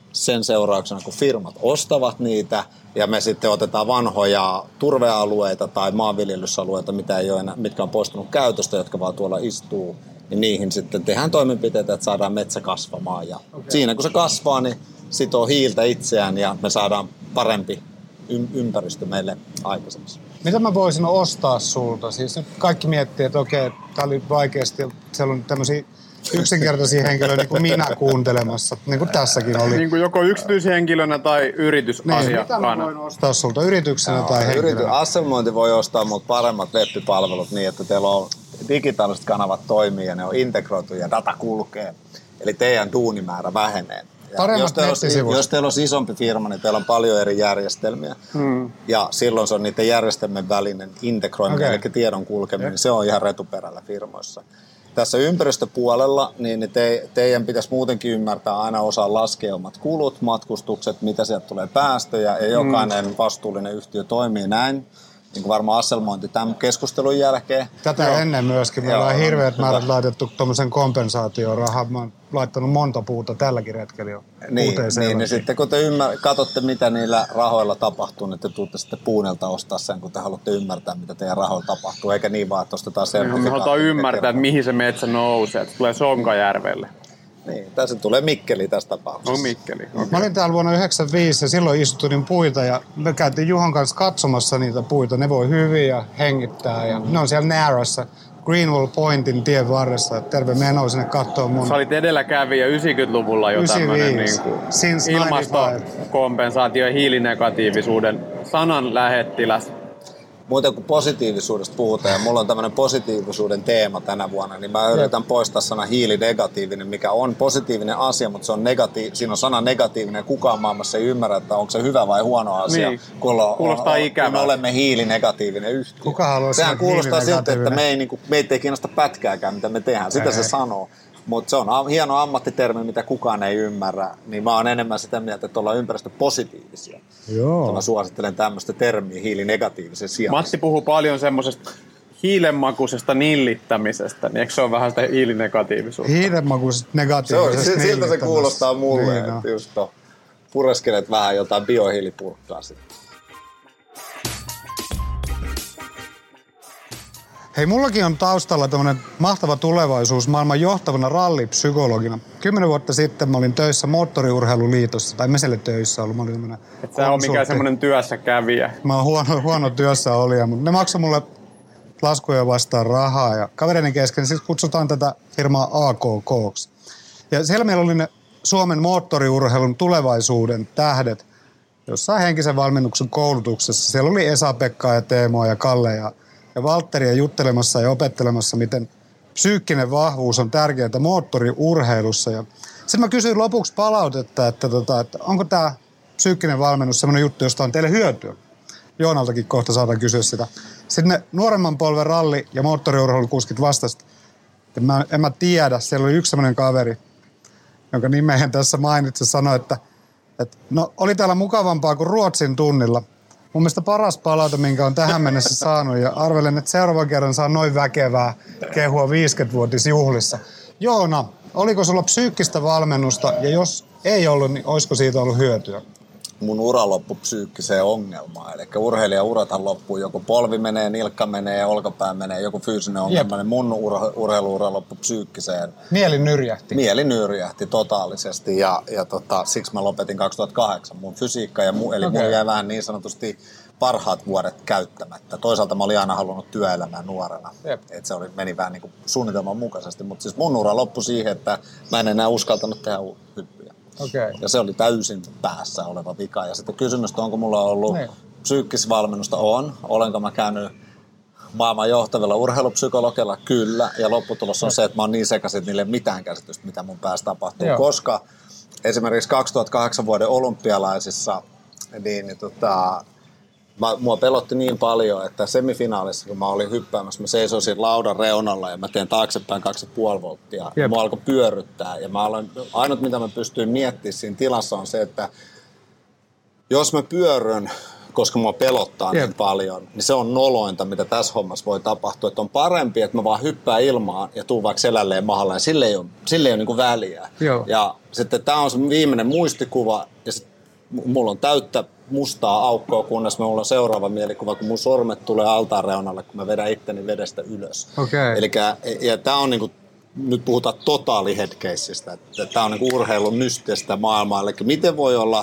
sen seurauksena, kun firmat ostavat niitä ja me sitten otetaan vanhoja turvealueita tai maanviljelysalueita, mitä ei ole enää, mitkä on poistunut käytöstä, jotka vaan tuolla istuu, niin niihin sitten tehdään toimenpiteitä, että saadaan metsä kasvamaan. Ja okay. Siinä kun se kasvaa, niin sitoo hiiltä itseään ja me saadaan parempi ympäristö meille aikaiseksi. Mitä mä voisin ostaa sulta? Siis nyt kaikki miettii, että okei, tää oli vaikeasti, siellä on tämmöisiä yksinkertaisia henkilöitä niin kuin minä kuuntelemassa, niin kuin tässäkin oli. Niin kuin joko yksityishenkilönä tai yritysasiakkaana. Niin, mitä mä voin ostaa sulta yrityksenä no, tai henkilönä? Yrity, Asselmointi voi ostaa mut paremmat web-palvelut niin, että teillä on digitaaliset kanavat toimii ja ne on integroitu ja data kulkee. Eli teidän duunimäärä vähenee. Jos teillä, olisi, jos teillä olisi isompi firma, niin teillä on paljon eri järjestelmiä. Hmm. Ja silloin se on niiden järjestelmien välinen integroiminen, okay. eli tiedon kulkeminen. Se on ihan retuperällä firmoissa. Tässä ympäristöpuolella niin te, teidän pitäisi muutenkin ymmärtää aina osaa laskea omat kulut, matkustukset, mitä sieltä tulee päästöjä. Ja jokainen hmm. vastuullinen yhtiö toimii näin. Niin kuin varmaan Asselmointi tämän keskustelun jälkeen. Tätä Joo. ennen myöskin. Me ollaan hirveät määrät laitettu tuommoisen kompensaatiorahaa. Mä oon laittanut monta puuta tälläkin retkellä jo. Niin, niin, niin sitten kun te ymmär, katsotte, mitä niillä rahoilla tapahtuu, niin te tuutte sitten Puunelta ostaa sen, kun te haluatte ymmärtää, mitä teidän rahoilla tapahtuu. Eikä niin vaan, että ostetaan sertifikaatti. Me halutaan ymmärtää, että mihin se metsä nousee. Että tulee Sonkajärvelle. Niin, tässä tulee Mikkeli tässä tapauksessa. On Mikkeli. Okay. Mä olin täällä vuonna yhdeksänkymmentäviisi ja silloin istutin puita ja me käytiin Juhon kanssa katsomassa niitä puita. Ne voi hyvin ja hengittää ja ne on siellä Narrassa, Greenwell Pointin tien varressa. Terve meno sinne kattoo mun. Sä olit edelläkävijä yhdeksänkymmentäluvulta jo tämmönen niin kuin ilmastokompensaatio ja hiilinegatiivisuuden sanan lähettiläs. Muuten kun positiivisuudesta puhutaan, ja mulla on tämmöinen positiivisuuden teema tänä vuonna, niin mä yritän poistaa sana hiilinegatiivinen, mikä on positiivinen asia, mutta se on negati- siinä on sana negatiivinen, ja kukaan maailmassa ei ymmärrä, että onko se hyvä vai huono asia, niin. kun, on, kuulostaa on, ikävää. kun olemme hiilinegatiivinen yhtiö. Kuka haluaa Sehän kuulostaa siltä, että me ei, niin kuin, meitä ei kiinnosta pätkääkään, mitä me tehdään. Sitä ei. Se sanoo. Mutta se on hieno ammattitermi, mitä kukaan ei ymmärrä. Niin mä oon enemmän sitä mieltä, että ollaan ympäristöpositiivisia. Joo. Mä suosittelen tämmöistä termiä hiilinegatiivisen sijaan. Matti puhuu paljon semmoisesta hiilenmakuisesta nillittämisestä, niin eikö se ole vähän sitä hiilinegatiivisuutta? Hiilenmakuisesta negatiivisesta se on, siltä se kuulostaa mulle, niin, että no. just to, pureskelet vähän jotain biohiilipurkkaa sitten. Hei, mullakin on taustalla tämmönen mahtava tulevaisuus maailman johtavana rallipsykologina. Kymmenen vuotta sitten mä olin töissä Moottoriurheiluliitossa, tai mä siellä töissä ollut. Mä olin tämmönen et sä ole mikään semmoinen työssäkävijä. Mä oon huono, huono työssä olija, mutta ne maksoi mulle laskuja vastaan rahaa. Ja kavereiden kesken siis kutsutaan tätä firmaa A K K:ksi. Ja siellä meillä oli ne Suomen moottoriurheilun tulevaisuuden tähdet jossain henkisen valmennuksen koulutuksessa. Siellä oli Esa-Pekkaa ja Teemoa ja Kalle ja ja Valtteria juttelemassa ja opettelemassa, miten psyykkinen vahvuus on tärkeää moottoriurheilussa. Ja sitten mä kysyin lopuksi palautetta, että, tota, että onko tämä psyykkinen valmennus sellainen juttu, josta on teille hyötyä. Joonaltakin kohta saadaan kysyä sitä. Sitten ne nuoremman polven ralli- ja moottoriurheilukuskit vastasivat, että mä, en mä tiedä. Siellä oli yksi sellainen kaveri, jonka nimeen tässä mainitsi, sanoi, että, että no oli täällä mukavampaa kuin Ruotsin tunnilla. Mun mielestä paras palaute, minkä on tähän mennessä saanut, ja arvelen, että seuraavan kerran saa noin väkevää kehua viisikymmentävuotisjuhlissa. Joona, oliko sulla psyykkistä valmennusta, ja jos ei ollut, niin olisiko siitä ollut hyötyä? Mun ura loppui psyykkiseen ongelmaan. Eli urheilijan urathan loppuu, joku polvi menee, nilkka menee, olkapää menee, joku fyysinen ongelma, niin mun ura, urheiluura loppui psyykkiseen. Mieli nyrjähti. Mieli nyrjähti totaalisesti, ja, ja tota, siksi mä lopetin kaksituhattakahdeksan. Mun fysiikka, ja mu, eli okay. Mun jäi vähän niin sanotusti parhaat vuodet käyttämättä. Toisaalta mä olin aina halunnut työelämään nuorena. Et se oli, meni vähän niin kuin suunnitelman mukaisesti, mutta siis mun ura loppui siihen, että mä en enää uskaltanut tehdä hyppyjä. Okay. Ja se oli täysin päässä oleva vika. Ja sitten kysymystä, onko mulla ollut ne. Psyykkisvalmennusta? On. Olenko mä käynyt maailman johtavilla urheilupsykologilla? Kyllä. Ja lopputulos on ne. Se, että mä oon niin sekaisin, että niille ei mitään käsitystä, mitä mun päässä tapahtuu. Joo. Koska esimerkiksi kaksituhattakahdeksan vuoden olympialaisissa, niin, niin tota, mä, mua pelotti niin paljon, että semifinaalissa, kun mä olin hyppäämässä, mä seisoisin laudan reunalla ja mä teen taaksepäin kaksi ja puoli volttia. Ja mua alkoi pyörryttää. Ja mä aloin, ainut, mitä mä pystyin miettimään siinä tilassa on se, että jos mä pyörryn koska mua pelottaa Jep. niin paljon, niin se on nolointa, mitä tässä hommassa voi tapahtua. Että on parempi, että mä vaan hyppään ilmaan ja tuun vaikka selälleen mahalle, ja sille ei ole, sille ei ole niinku väliä. Joo. Ja sitten tää on se viimeinen muistikuva, ja sit mulla on täyttä mustaa aukkoa, kunnes mulla on seuraava mielikuva, kun mun sormet tulee altaan reunalle, kun mä vedän itteni vedestä ylös. Okei. Elikkä, ja tää on niinku, nyt puhutaan totaali headcaseista, että tää on niinku urheilun mysteistä maailmaa. Eli miten voi olla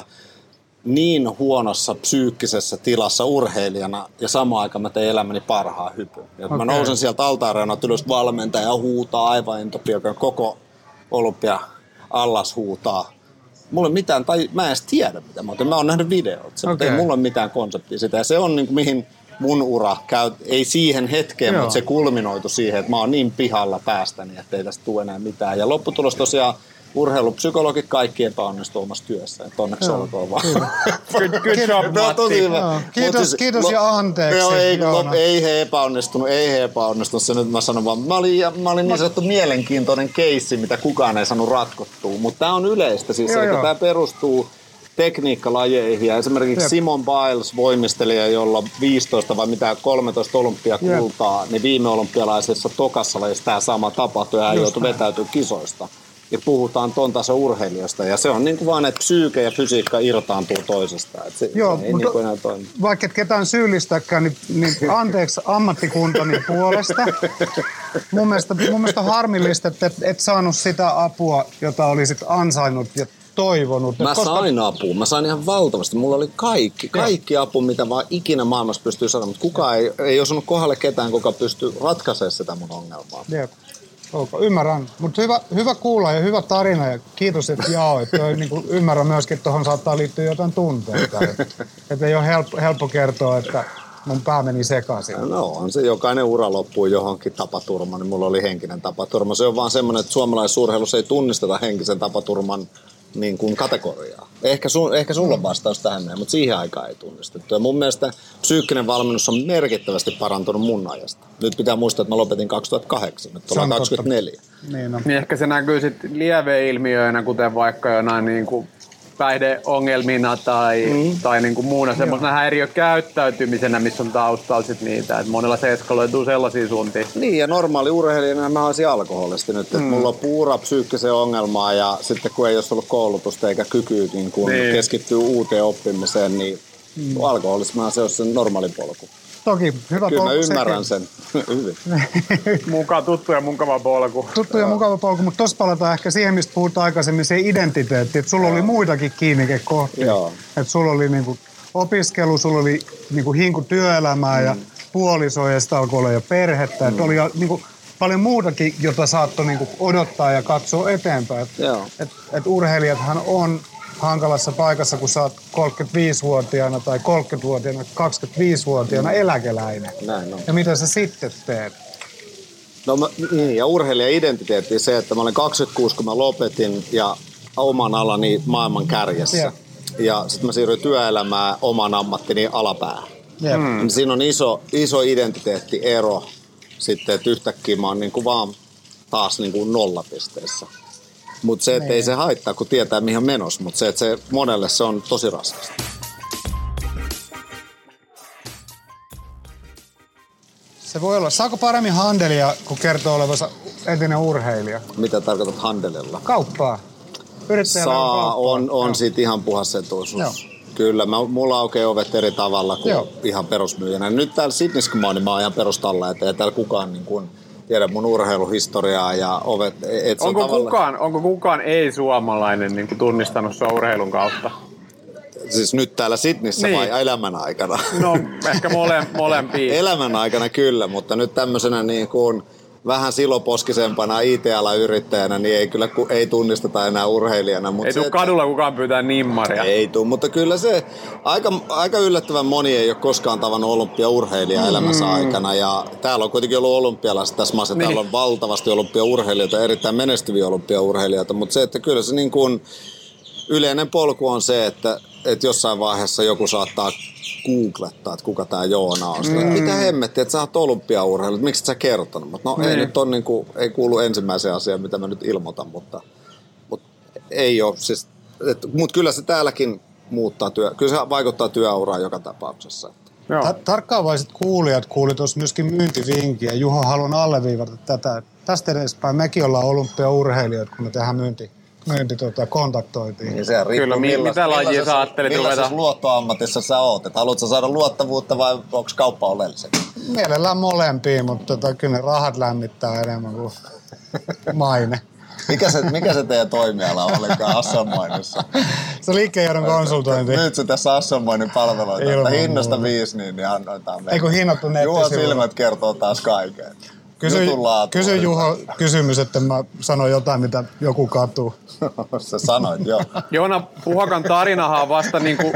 niin huonossa psyykkisessä tilassa urheilijana ja samaan aikaan mä tein elämäni parhaan hypyn. Ja okay. Mä nousen sieltä altaan reunalta ylös, valmentaja huutaa aivan entopia, koko olympia allas huutaa. Mulla ei mitään, tai mä en edes tiedä mitä mä oon. Mä oon nähnyt videot, okay. Mutta ei mulla ole mitään konseptia sitä. Ja se on niin kuin mihin mun ura käy, ei siihen hetkeen, Joo. mutta se kulminoitu siihen, että mä oon niin pihalla päästäni, että ei tästä tule enää mitään. Ja lopputulos tosiaan urheilupsykologit kaikki epäonnistuu omassa työssä. Että onneksi olkoon vaan. Good, good job, no, tosi hyvä. Joo. Kiitos, siis, kiitos lo, ja anteeksi. Joo, ei, lo, ei he epäonnistunut, ei he epäonnistunut. Se nyt mä sanon vaan, mä olin, mä olin niin sanottu mielenkiintoinen keissi, mitä kukaan ei saanut ratkottua. Mutta tää on yleistä, siis joo, että tää perustuu tekniikkalajeihin. Ja esimerkiksi Jep. Simon Biles, voimistelija, jolla on viisitoista vai mitä kolmetoista olympiakultaa, niin viime olympialaisessa tokassa lajissa tämä sama tapahtui ja hän joutui vetäytyä kisoista. Ja puhutaan ton tason urheilijoista. Ja se on niin kuin vaan, että psyyke ja fysiikka irtaantuu toisestaan. Se, Joo, se ei niin kuin enää toimi. Vaikka et ketään syyllistäkään, niin, niin anteeksi ammattikuntani puolesta. Mun mielestä, mun mielestä on harmillista, että et, et saanut sitä apua, jota olisit ansainnut ja toivonut. Mä koska... sain apua. Mä sain ihan valtavasti. Mulla oli kaikki, kaikki apu, mitä vaan ikinä maailmassa pystyy saamaan. Mutta kukaan ei, ei osunut kohdalle ketään, kuka pystyy ratkaisemaan sitä mun ongelmaa. Jep. Okay, ymmärrän, mutta hyvä, hyvä kuulla ja hyvä tarina ja kiitos, että jaoit. Niin ymmärrän myöskin, että tuohon saattaa liittyä jotain tunteita. Että et ei ole helppo, helppo kertoa, että mun pää meni sekaisin. No on se, jokainen ura loppuu johonkin tapaturmaan, niin mulla oli henkinen tapaturma. Se on vaan semmoinen, että suomalaisurheilussa ei tunnisteta henkisen tapaturman niin kuin kategoriaa. Ehkä, sun, ehkä sulla on vastaus tähän näin, mutta siihen aikaan ei tunnistettu. Ja mun mielestä psyykkinen valmennus on merkittävästi parantunut mun ajasta. Nyt pitää muistaa, että mä lopetin kaksituhattakahdeksan, nyt ollaan kaksikymmentäneljä. Niin, no. niin ehkä se näkyy sitten lieveilmiöinä, kuten vaikka jonain niin kuin päihdeongelmina tai, mm. tai niin kuin muuna semmoisena häiriökäyttäytymisenä, missä on taustalla sit niitä. Et monella se eskaloituu sellaisia suuntiin. Niin, ja normaali urheilijana mä olisin alkoholisti nyt. Mm. Mulla on puura psyykkisen ongelmaa ja sitten kun ei olisi ollut koulutusta eikä kykyä niin kun niin. keskittyy uuteen oppimiseen, niin mm. alkoholismihan se olisi se normaali polku. Toki, hyvä Kyllä polku. Kyllä mä ymmärrän sekin. Sen hyvin. Mukaan tuttu ja mukava polku. Tuttu ja mukava polku, mutta tuossa palataan ehkä siihen, mistä puhutaan aikaisemmin, se identiteetti. Että sulla oli muitakin kiinnikekohtia. Että sulla oli niinku opiskelu, sulla oli niinku hinku työelämää mm. ja puolisoa ja sitten alkoi olla jo perhettä. Mm. Että oli niinku paljon muutakin, jota saattoi niinku odottaa ja katsoa eteenpäin. Että et, et urheilijathan on hankalassa paikassa, kun sä oot kolmekymmentäviisivuotiaana tai kolmekymmentävuotiaana, kaksikymmentäviisivuotiaana eläkeläinen. Näin on. Ja mitä sä sitten teet? No mä, niin, ja urheilija-identiteetti se, että mä olin kaksikymmentäkuusi, kun mä lopetin ja oman alani maailman kärjessä. Yeah. Ja sitten mä siirryin työelämään oman ammattini alapäähän. Yeah. Mm. Siinä on iso, iso identiteettiero sitten, että yhtäkkiä mä oon niin kuin vaan taas niin kuin nollapisteessä. Mutta se, että ei se haittaa, kun tietää mihin on menossa, mutta se, että se monelle se on tosi raskasta. Se voi olla. Saako paremmin handelia, kun kertoo olevansa entinen urheilija? Mitä tarkoitat handelilla? Kauppaa. Yrittäjällä Saa, on kauppaa. on, on siitä ihan puhas etuisuus. Kyllä, mä, mulla aukeaa ovet eri tavalla kuin Joo. ihan perusmyyjänä. Nyt täällä Sydneyssä, kun mä oon, niin mä oon ihan perustalla, että ei täällä kukaan niin kuin tiedä mun urheiluhistoriaa ja ovet. Et onko, tavalla... kukaan, onko kukaan ei-suomalainen niin kuin tunnistanut sua urheilun kautta? Siis nyt täällä Sydneyssä niin. vai elämän aikana? No, ehkä mole, molempia. Elämän aikana kyllä, mutta nyt tämmöisenä niin kuin vähän siloposkisempana I T-alan yrittäjänä, niin ei kyllä ei tunnisteta enää urheilijana. Mutta ei tule kadulla kukaan pyytää nimmaria. Ei tule, mutta kyllä se aika, aika yllättävän moni ei ole koskaan tavannut olympiaurheilijaa mm. elämänsä aikana. Ja täällä on kuitenkin ollut olympialaiset tässä maassa. Niin. Täällä on valtavasti olympiaurheilijoita, erittäin menestyviä olympiaurheilijoita. Mutta se, että kyllä se niin kuin yleinen polku on se, että, että jossain vaiheessa joku saattaa googlettaa, että kuka tää Joona on. Mm. Mitä hemmettiä, että sä oot olympiaurheilijat, miksi et sä kertonut? Mutta no mm. ei nyt on niinku, ei kuulu ensimmäiseen asiaan, mitä mä nyt ilmoitan, mutta, mutta ei ole siis, mutta kyllä se täälläkin muuttaa työ, kyllä se vaikuttaa työuraan joka tapauksessa. Ta- tarkkaavaiset kuulijat kuuli tuossa myöskin myyntivinkiä. Juho, haluan alleviivata tätä. Tästä edespäin mekin ollaan olympiaurheilijoita, kun me tehdään myynti, myynti tuota, kontaktointiin. Niin se riippuu, Kyllä, millas, mitä lajia sä ajattelit ruveta? Millaisessa luottoammatissa sä oot? Et haluatko saada luottavuutta vai onko kauppa oleelliset? Mielellään molempiin, mutta tota, kyllä ne rahat lämmittää enemmän kuin maine. Mikä se, mikä se teidän toimiala olikaan Asselmoinissa? Se on liikkeenjohdon konsultointi. Nyt se tässä Asselmoinin palveluita, että hinnasta viisi, niin, niin annoitaan meille. Ei kun hinnattu nettisivuilla. Juho silmät kertoo taas kaiken. Kysy, kysy Juho kysymys, että mä sanon jotain, mitä joku katuu. Sä sanoit, joo. Joona Puhakan tarinahan on vasta niinku,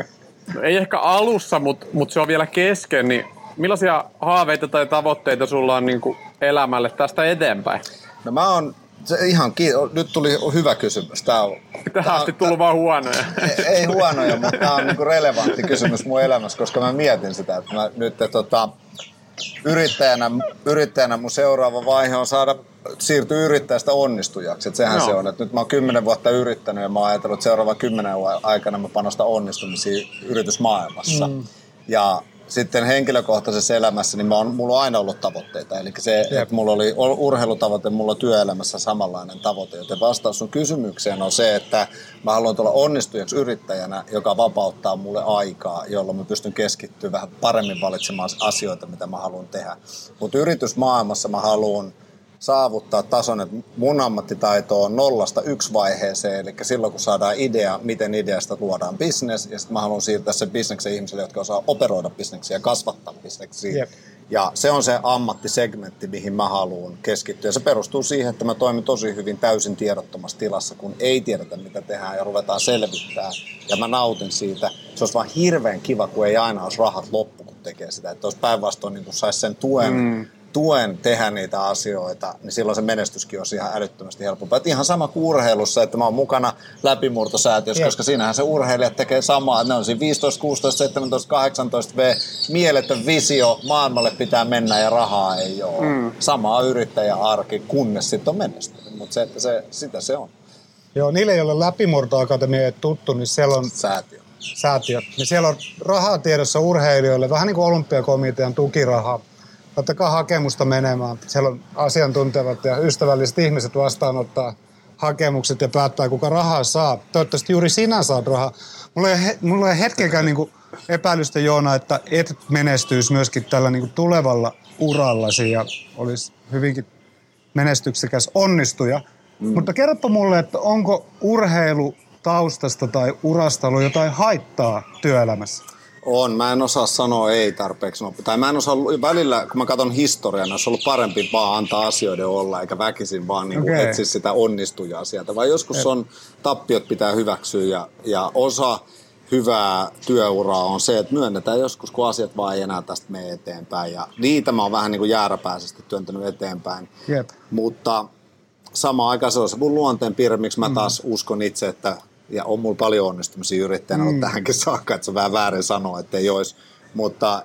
ei ehkä alussa, mutta mut se on vielä kesken, niin millaisia haaveita tai tavoitteita sulla on niinku elämälle tästä eteenpäin? No mä oon, se ihan kiitos. Nyt tuli hyvä kysymys. Tää on, Tähän asti tullut vaan huonoja. Ei, ei huonoja, mutta tää on niinku relevantti kysymys mun elämässä, koska mä mietin sitä, että mä nyt tota, yrittäjänä, yrittäjänä mun seuraava vaihe on saada siirtyä yrittäjästä onnistujaksi. Et sehän no. se on, että nyt mä oon kymmenen vuotta yrittänyt ja mä oon ajatellut, että seuraavan kymmenen aikana mä panostan onnistumisiin yritysmaailmassa. Mm. Ja sitten henkilökohtaisessa elämässä niin mä oon, mulla on aina ollut tavoitteita. Eli se, Jep. että mulla oli urheilutavoite, mulla on työelämässä samanlainen tavoite. Joten vastaus sun kysymykseen on se, että mä haluan tulla onnistujaksi yrittäjänä, joka vapauttaa mulle aikaa, jolloin mä pystyn keskittymään vähän paremmin valitsemaan asioita, mitä mä haluan tehdä. Mutta yritysmaailmassa mä haluan saavuttaa tason, että mun ammattitaito on nollasta yksi vaiheeseen, eli silloin kun saadaan idea, miten ideasta luodaan business, ja sitten mä haluan siirtää sen bisneksen ihmisille, jotka osaa operoida bisneksiä ja kasvattaa bisneksiä. Yep. Ja se on se ammattisegmentti, mihin mä haluan keskittyä. Ja se perustuu siihen, että mä toimin tosi hyvin täysin tiedottomassa tilassa, kun ei tiedetä, mitä tehdään ja ruvetaan selvittää. Ja mä nautin siitä. Se olisi vaan hirveän kiva, kun ei aina olisi rahat loppu, kun tekee sitä. Että olisi päinvastoin, niin kun saisi sen tuen, mm. tuen tehdä niitä asioita, niin silloin se menestyskin olisi ihan älyttömästi helpompaa. Et ihan sama kuin urheilussa, että mä oon mukana läpimurtosäätiössä, koska siinähän se urheilijat tekee samaa. Ne on siinä viisitoista, kuusitoista, seitsemäntoista, kahdeksantoista V, mieletön visio, maailmalle pitää mennä ja rahaa ei ole. Mm. Samaa yrittäjäarki, kunnes sitten on menestynyt, mutta se, että se, sitä se on. Joo, niille, joille läpimurtoakatemia ei tuttu, niin siellä on säätiö. säätiö. Niin siellä on rahaa tiedossa urheilijoille, vähän niin kuin olympiakomitean tukirahaa. Ottakaa hakemusta menemään. Siellä on asiantuntevat ja ystävälliset ihmiset vastaanottaa hakemukset ja päättää, kuka rahaa saa. Toivottavasti juuri sinä saat rahaa. Mulla ei, he, mulla ei hetkenkään niin kuin epäilystä, Joona, että et menestyisi myöskin tällä niin kuin tulevalla urallasi ja olisi hyvinkin menestyksekäs onnistuja. Mm. Mutta kerropa mulle, että onko urheilutaustasta tai urasta ollut jotain haittaa työelämässä? On. Mä en osaa sanoa ei tarpeeksi nopeasti. Tai mä en osaa, välillä kun mä katson historiaa, niin olisi ollut parempi vaan antaa asioiden olla, eikä väkisin vaan niin okay. etsiä sitä onnistujaa sieltä. Vai joskus on tappiot pitää hyväksyä ja, ja osa hyvää työuraa on se, että myönnetään joskus, kun asiat vaan ei enää tästä mene eteenpäin. Ja niitä mä oon vähän niin kuin jääräpäisesti työntänyt eteenpäin. Jep. Mutta samaan aikaan se on se mun luonteen piirre, miksi mä taas mm. uskon itse, että ja on mulla paljon onnistumisia yrittäjänä ollut mm. tähänkin saakka, että se on vähän väärin sanoa, että ei olisi. Mutta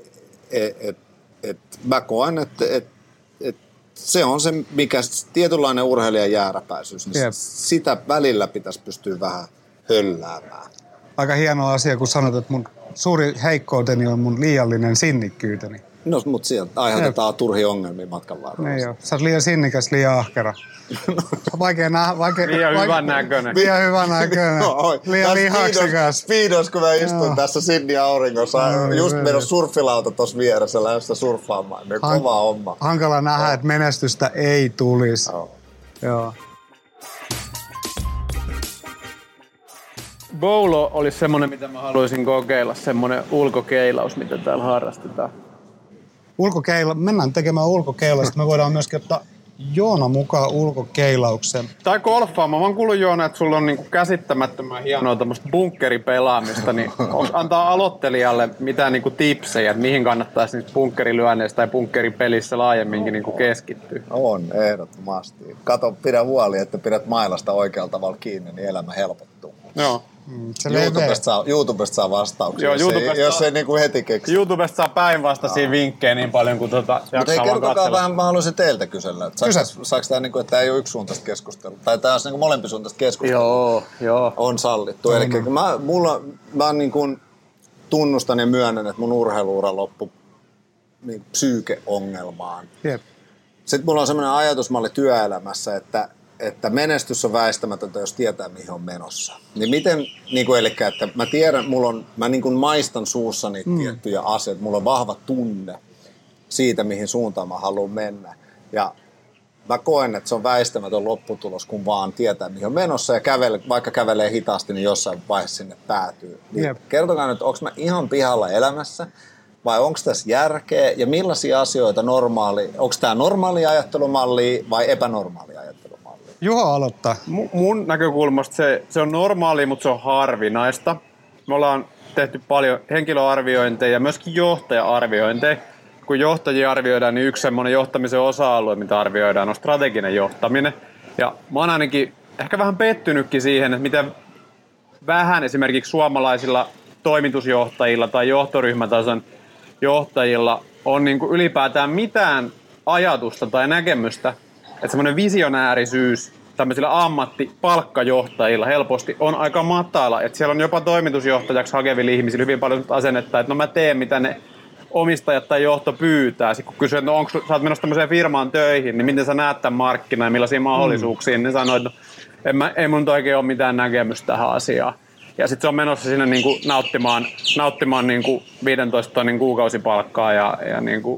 et, et, et, mä koen, että et, et, se on se, mikä tietynlainen urheilijan jääräpäisyys, niin yep. sitä välillä pitäisi pystyä vähän hölläämään. Aika hieno asia, kun sanot, että mun suuri heikkouteni on mun liiallinen sinnikkyyteni. No, mutta sieltä aiheutetaan Jep. turhia ongelmia matkan varrella. Niin joo. Sä oot liian sinnikäs, liian ahkera. Vaikea nähdä. Vaikea, liian vaike- hyvän näköinen. Liian hyvän näköinen. No, liian lihaksikas. Speedos, kun mä istun joo. tässä Sydney auringossa. No, just meidän surffilauta tuossa vieressä lähdössä surffaamaan. Niin Han- kova homma. Hankala nähdä, että menestystä ei tulisi. Oh. Joo. Bowlo olisi semmoinen, mitä mä haluaisin kokeilla. Semmoinen ulkokeilaus, mitä täällä harrastetaan. Ulkokeila, mennään tekemään ulkokeilausta. Me voidaan myöskin ottaa Joona mukaan ulkokeilaukseen. Tai golfaamaan. Mä oon kuullut, Joona, että sulla on niinku käsittämättömän hienoa tämmöistä bunkkeripelaamista. Niin antaa aloittelijalle mitään niinku tipsejä, että mihin kannattaisi niistä bunkkerilyönneistä tai bunkkeripelissä laajemminkin niinku keskittyä? On, ehdottomasti. Kato, pidä huoli, että pidät mailasta oikealla tavalla kiinni, niin elämä helpottuu. Joo. YouTubesta saa, YouTubesta saa vastauksia, Joo, jos, YouTubesta ei, jos ei niinku heti keksi. YouTubesta saa päinvastaisia vinkkejä niin paljon kuin tuota jaksaa vaan katsella. Mutta kertokaa vähän, mä haluaisin teiltä kysellä. Että saaks, saaks tää niinku, että tää ei ole yksisuuntaista keskustelua? Tai tää on niinku molempisuuntaista keskustelua. Joo, joo. On sallittu. Mm. Eli mä, mulla, mä niinku tunnustan ja myönnän, että mun urheiluura loppui niin psyykeongelmaan. Jep. Sitten mulla on semmoinen ajatusmalli työelämässä, että että menestys on väistämätöntä, jos tietää, mihin on menossa. Niin miten, niin kuin, eli että mä tiedän, mulla on, mä niin kuin maistan suussani mm. tiettyjä asioita, mulla on vahva tunne siitä, mihin suuntaan mä haluan mennä. Ja mä koen, että se on väistämätön lopputulos, kun vaan tietää, mihin on menossa, ja kävele, vaikka kävelee hitaasti, niin jossain vaiheessa sinne päätyy. Niin yep. Kertokaa nyt, onko mä ihan pihalla elämässä, vai onko tässä järkeä, ja millaisia asioita normaali, onko tämä normaali ajattelumalli vai epänormaali ajattelumalli? Juho aloittaa. M- mun näkökulmasta se, se on normaali, mutta se on harvinaista. Me ollaan tehty paljon henkilöarviointeja ja myöskin johtaja-arviointeja. Kun johtajia arvioidaan, niin yksi semmoinen johtamisen osa-alue, mitä arvioidaan, on strateginen johtaminen. Ja mä oon ainakin ehkä vähän pettynytkin siihen, että miten vähän esimerkiksi suomalaisilla toimitusjohtajilla tai johtoryhmätason johtajilla on niin kuin ylipäätään mitään ajatusta tai näkemystä, että semmoinen visionäärisyys tämmöisillä ammattipalkkajohtajilla helposti on aika matala. Että siellä on jopa toimitusjohtajaksi hakevilla ihmisillä hyvin paljon asennetta, että no mä teen mitä ne omistajat tai johto pyytää. Sitten kun kysyy, että no onko sä oot menossa tämmöiseen firmaan töihin, niin miten sä näet tämän markkinan ja millaisia mahdollisuuksia, mm. niin sanoo, että no, en mä, ei mun oikein ole mitään näkemystä tähän asiaan. Ja sitten se on menossa sinne niinku nauttimaan, nauttimaan niinku viisitoista tonnin kuukausipalkkaa ja, ja niinku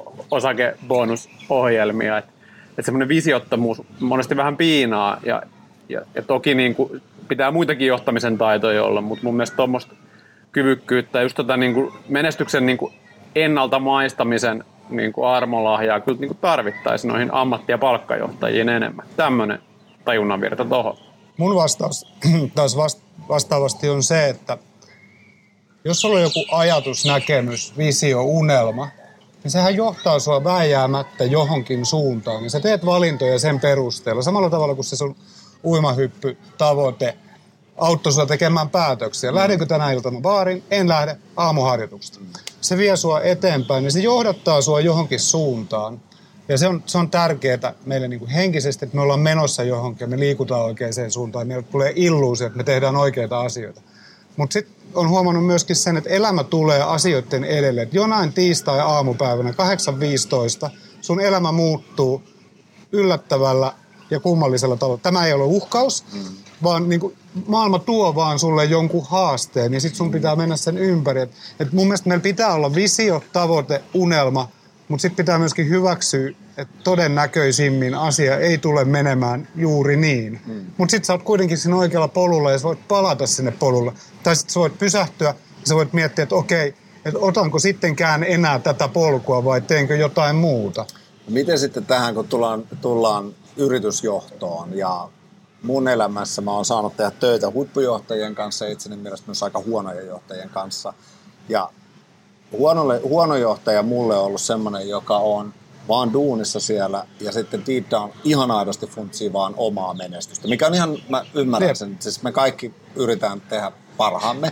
osakebonusohjelmia. Että et semmoinen visiottomuus monesti vähän piinaa ja, ja, ja toki niinku pitää muitakin johtamisen taitoja olla, mutta mun mielestä tuommoista kyvykkyyttä ja just tota niinku menestyksen niinku ennalta maistamisen niinku armolahjaa kyllä niinku tarvittaisiin noihin ammatti- ja palkkajohtajiin enemmän. Tämmöinen tajunnanvirta tohon. Mun vastaus taas vastaavasti on se, että jos sulla on joku ajatus, näkemys, visio, unelma, niin sehän johtaa sua vääjäämättä johonkin suuntaan. Ja sä teet valintoja sen perusteella. Samalla tavalla kuin se sun uimahyppytavoite auttoi sua tekemään päätöksiä. Lähdenkö tänä iltana baariin? En lähde aamuharjoituksesta. Se vie sua eteenpäin, niin se johdattaa sua johonkin suuntaan. Ja se on, se on tärkeää meille niin kuin henkisesti, että me ollaan menossa johonkin ja me liikutaan oikeaan suuntaan. Meille tulee illuusio, että me tehdään oikeita asioita. Mutta sitten on huomannut myöskin sen, että elämä tulee asioiden edelle. Että jonain tiistai-aamupäivänä kahdeksan viisitoista sun elämä muuttuu yllättävällä ja kummallisella tavalla. Tämä ei ole uhkaus, mm. vaan niin kuin maailma tuo vaan sulle jonkun haasteen ja sitten sun pitää mennä sen ympäri. Et, et mun mielestä meillä pitää olla visio, tavoite, unelma, mutta sitten pitää myöskin hyväksyä, että todennäköisimmin asia ei tule menemään juuri niin. Mm. Mutta sitten sä oot kuitenkin siinä oikealla polulla ja sä voit palata sinne polulle. Tai sitten sä voit pysähtyä ja sä voit miettiä, että okei, että otanko sittenkään enää tätä polkua vai teenkö jotain muuta. Miten sitten tähän, kun tullaan, tullaan yritysjohtoon ja mun elämässä mä oon saanut tehdä töitä huippujohtajien kanssa ja itseni mielestä myös aika huonojen johtajien kanssa. Ja huonolle, huono johtaja mulle on ollut semmoinen, joka on vaan duunissa siellä ja sitten deep down ihan aidosti funtsii vaan omaa menestystä. Mikä on ihan, mä ymmärrän Jep. sen, siis me kaikki yritetään tehdä parhaamme.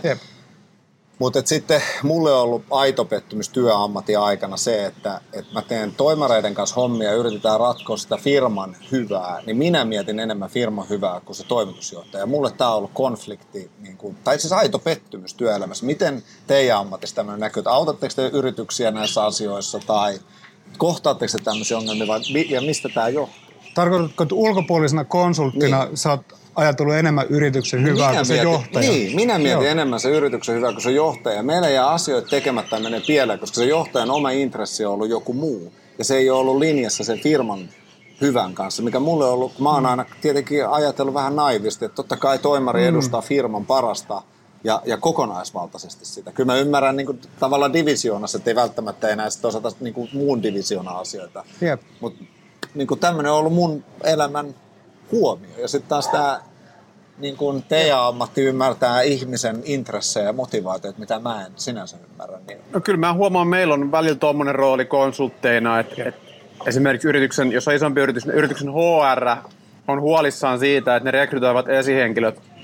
Mutta sitten mulle on ollut aito pettymys työammatin aikana se, että, että mä teen toimareiden kanssa hommia ja yritetään ratkoa sitä firman hyvää, niin minä mietin enemmän firman hyvää kuin se toimitusjohtaja. Mulle tämä on ollut konflikti, niin kuin, tai siis aito pettymys työelämässä. Miten teidän ammatissa tämmöinen näkyy? Että autatteko te yrityksiä näissä asioissa tai kohtaatteko te tämmöisiä ongelmia vai, ja mistä tämä johtuu? Tarkoitatko, että ulkopuolisena konsulttina niin. sä oot ajatellut enemmän yrityksen hyvää minä kuin mietin, se johtaja? Niin, minä mietin Joo. enemmän se yrityksen hyvää kuin se johtaja. Meillä jää asioita tekemättä menee pieleen, koska se johtajan oma intressi on ollut joku muu. Ja se ei ole ollut linjassa sen firman hyvän kanssa, mikä mulle on ollut, mä oon aina tietenkin ajatellut vähän naivisti, että totta kai toimari edustaa firman parasta ja, ja kokonaisvaltaisesti sitä. Kyllä mä ymmärrän niin kuin, tavallaan divisioonassa, että ei välttämättä enää sitten osata niin kuin, muun divisioona-asioita. Mutta niin tämmöinen on ollut mun elämän huomio. Ja sitten taas tämä niin kuin teidän ammatti ymmärtää ihmisen intressejä ja motivaatioita, mitä mä en sinänsä ymmärrä. Niin. No kyllä mä huomaan, että meillä on välillä tuommoinen rooli konsultteina, että, että esimerkiksi yrityksen, jos on isompi yritys, niin yrityksen H R on huolissaan siitä, että ne rekrytoivat esihenkilöt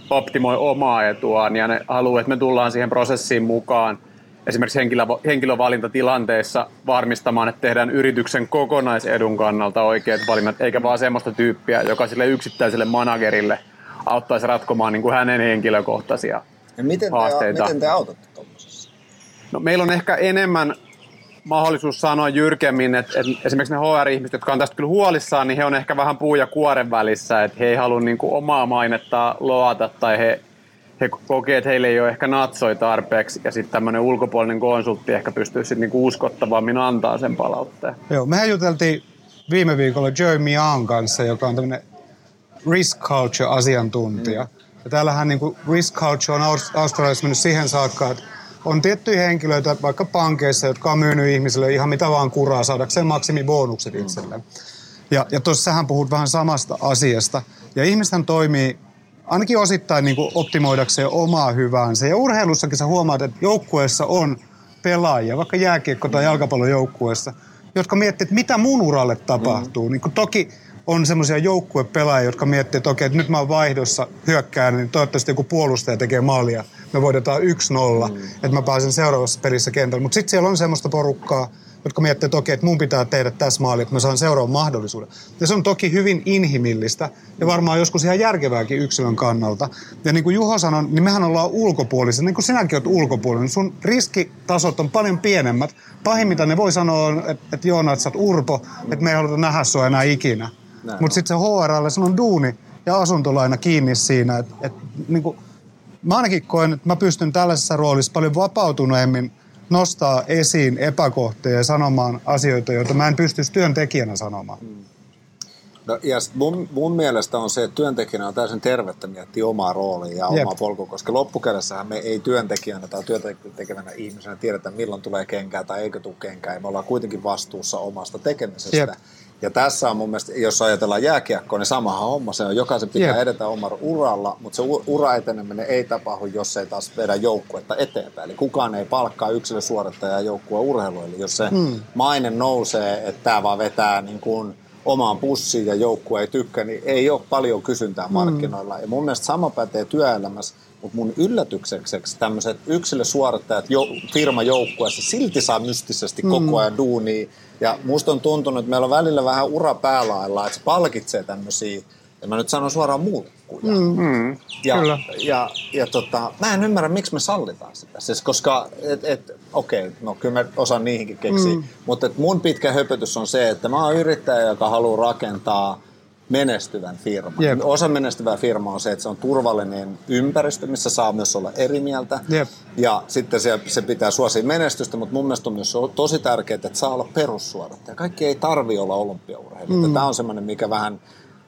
optimoi omaa etuaan ja ne haluaa, että me tullaan siihen prosessiin mukaan esimerkiksi henkilö, henkilövalintatilanteissa varmistamaan, että tehdään yrityksen kokonaisedun kannalta oikeat valinnat, eikä vaan semmoista tyyppiä, joka sille yksittäiselle managerille auttaisi ratkomaan niin kuin hänen henkilökohtaisia ja miten haasteita. Te, miten te autatte tuollaisessa? No, meillä on ehkä enemmän mahdollisuus sanoa jyrkemmin, että, että esimerkiksi ne H R-ihmiset, jotka on tästä kyllä huolissaan, niin he on ehkä vähän puu ja kuoren välissä, että he ei halua niin kuin omaa mainettaa loata tai he, he kokee, että heille ei ole ehkä natsoi tarpeeksi ja sitten tämmöinen ulkopuolinen konsultti ehkä pystyy sitten niin kuin uskottavammin antaa sen palautteen. Joo, mehän juteltiin viime viikolla Jeremy Young kanssa, joka on tämmöinen risk culture-asiantuntija. Mm. Ja täällähän niin kuin risk culture on Australiassa mennyt siihen saakka, että on tiettyjä henkilöitä vaikka pankeissa, jotka on myynyt ihmisille ihan mitä vaan kuraa saadakseen maksimibonukset itselleen. Ja, ja tuossahan puhut vähän samasta asiasta. Ja ihmisethän toimii ainakin osittain niin kuin optimoidakseen omaa hyväänsä. Ja urheilussakin sä huomaat, että joukkueessa on pelaajia, vaikka jääkiekko- tai jalkapallojoukkueessa, jotka miettii, että mitä mun uralle tapahtuu. Mm. Niin kuin toki on semmoisia joukkuepelaajia, jotka miettii, että okei, että nyt mä oon vaihdossa hyökkään, niin toivottavasti joku puolustaja tekee maalia. Me voidetaan yksi nolla, mm. että mä pääsen seuraavassa pelissä kentällä. Mutta sitten siellä on semmoista porukkaa, jotka miettii, että okei, että mun pitää tehdä tässä maali, että mä saan seuraavan mahdollisuuden. Ja se on toki hyvin inhimillistä ja varmaan joskus ihan järkevääkin yksilön kannalta. Ja niin kuin Juho sanoi, niin mehän ollaan ulkopuolisia. Niin kuin sinäkin olet ulkopuolinen, sun riskitasot on paljon pienemmät. Pahimmiltaan ne voi sanoa, että, että Joona, että sä oot urpo, että me ei haluta nähdä sua enää ikinä. Mutta sitten se H R L, se on duuni ja asuntolaina kiinni siinä. Että, että, niin kuin, mä ainakin koen, että mä pystyn tällaisessa roolissa paljon vapautuneemmin nostaa esiin epäkohtia ja sanomaan asioita, joita mä en pystyisi työntekijänä sanomaan. No, ja mun, mun mielestä on se, että työntekijänä on täysin tervettä miettiä omaa roolia ja Jep. omaa polkua, koska loppukädessähän me ei työntekijänä tai työntekijänä ihmisenä tiedetä, milloin tulee kenkää tai eikö tule kenkää, ja me ollaan kuitenkin vastuussa omasta tekemisestä. Jep. Ja tässä on mun mielestä, jos ajatellaan jääkiekkoa, niin samahan homma se on. Jokaisen pitää Jep. edetä omalla uralla, mutta se ura eteneminen ei tapahdu, jos ei taas vedä joukkuetta eteenpäin. Eli kukaan ei palkkaa yksilösuorittajaa joukkueen urheilu. Eli jos se hmm. maine nousee, että tämä vaan vetää niin kuin omaan pussiin ja joukkue ei tykkää, niin ei ole paljon kysyntää markkinoilla. Hmm. Ja mun mielestä sama pätee työelämässä, mutta mun yllätykseksi tämmöiset yksilösuorittajat jo, firmajoukkueessa silti saa mystisesti hmm. koko ajan duunia. Ja musta on tuntunut, että meillä on välillä vähän ura päälailla, että se palkitsee tämmöisiä, ja mä nyt sanon suoraan mulkkuja. Mm. Ja, ja, ja, ja tota, mä en ymmärrä, miksi me sallitaan sitä. Siis koska, et, et, okei, okay, no kyllä mä osaan niihinkin keksiä, mm. mutta et mun pitkä höpötys on se, että mä oon yrittäjä, joka haluaa rakentaa menestyvän firman. Yep. Osa menestyvää firmaa on se, että se on turvallinen ympäristö, missä saa myös olla eri mieltä. Yep. Ja sitten se, se pitää suosia menestystä, mutta mun mielestä on myös tosi tärkeää, että saa olla perussuorattaja. Kaikki ei tarvi olla olympiaurheilijoita. Mm. Tämä on semmoinen, mikä vähän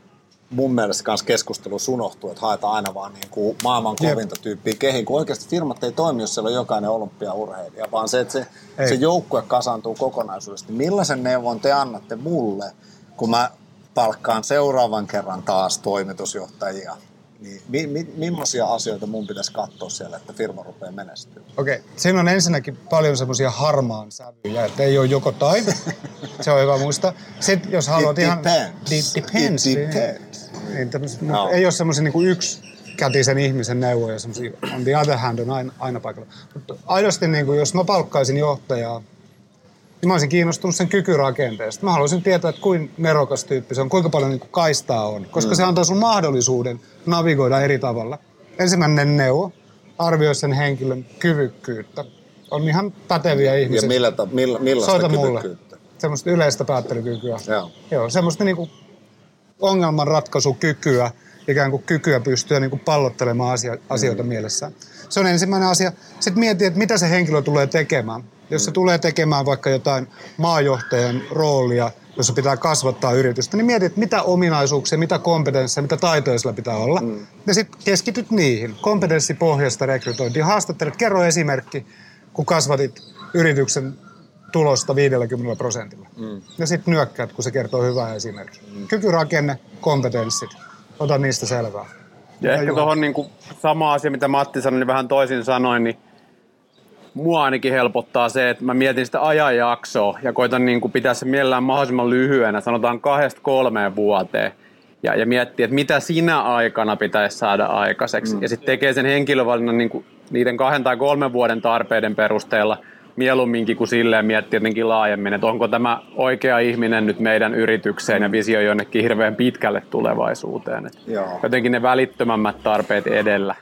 mun mielestä kanssa keskustelussa unohtuu, että haetaan aina vaan niin kuin maailman kovinta yep. tyyppiä kehiin, kun oikeasti firmat ei toimi, jos siellä on jokainen olympiaurheilija, vaan se, että se, se joukkue kasaantuu kokonaisuudesti. Millaisen neuvon te annatte mulle, kun mä palkkaan seuraavan kerran taas toimitusjohtajia, niin mi- mi- millaisia asioita mun pitäisi katsoa siellä, että firma rupeaa menestyä? Okei, okay. Siinä on ensinnäkin paljon semmoisia harmaan sävyjä, että ei ole joko tai. Se on hyvä muistaa. Sitten jos haluat It ihan... depends. It depends. It depends. Niin, no. Ei ole semmoisia niin kuin yksikätisen ihmisen neuvoja, semmoisia on the other hand on aina, aina paikalla. Mutta aidosti, niin kuin, jos mä palkkaisin johtajaa, niin mä olisin kiinnostunut sen kykyrakenteesta. Mä haluaisin tietää, että kuinka nerokas tyyppi se on, kuinka paljon niin kuin kaistaa on, koska mm. se antaa sun mahdollisuuden navigoida eri tavalla. Ensimmäinen neuvo, arvioi sen henkilön kyvykkyyttä. On ihan päteviä ihmisiä. Ja millä, millä, millaista Soita kyvykkyyttä? Mulle. Semmoista yleistä päättelykykyä. Joo. Joo, semmoista niin kuin ongelmanratkaisukykyä, ikään kuin kykyä pystyä niin kuin pallottelemaan asia, asioita mm. mielessään. Se on ensimmäinen asia. Sitten mieti, että mitä se henkilö tulee tekemään. Jos se tulee tekemään vaikka jotain maajohtajan roolia, jossa pitää kasvattaa yritystä, niin mieti, että mitä ominaisuuksia, mitä kompetensseja, mitä taitoja sillä pitää olla. Mm. Ja sitten keskityt niihin. Kompetenssipohjaista rekrytointia. Haastattelet, kerro esimerkki, kun kasvatit yrityksen tulosta viidelläkymmenellä prosentilla. Mm. Ja sitten nyökkäät, kun se kertoo hyvää esimerkkiä. Mm. Kykyrakenne, kompetenssit. Ota niistä selvää. Ja, ja ehkä tuohon niin sama asia, mitä Matti sanoi, niin vähän toisin sanoin, niin mua ainakin helpottaa se, että mä mietin sitä ajanjaksoa ja koitan niin kuin pitää sen mielellään mahdollisimman lyhyenä, sanotaan kahdesta kolmeen vuoteen. ja, ja miettii, että mitä sinä aikana pitäisi saada aikaiseksi. Mm. Ja sitten tekee sen henkilövalinnan niin kuin niiden kahden tai kolmen vuoden tarpeiden perusteella mieluumminkin kuin silleen miettiä jotenkin laajemmin, että onko tämä oikea ihminen nyt meidän yritykseen ja visio jonnekin hirveän pitkälle tulevaisuuteen. Et jotenkin ne välittömämmät tarpeet edellä.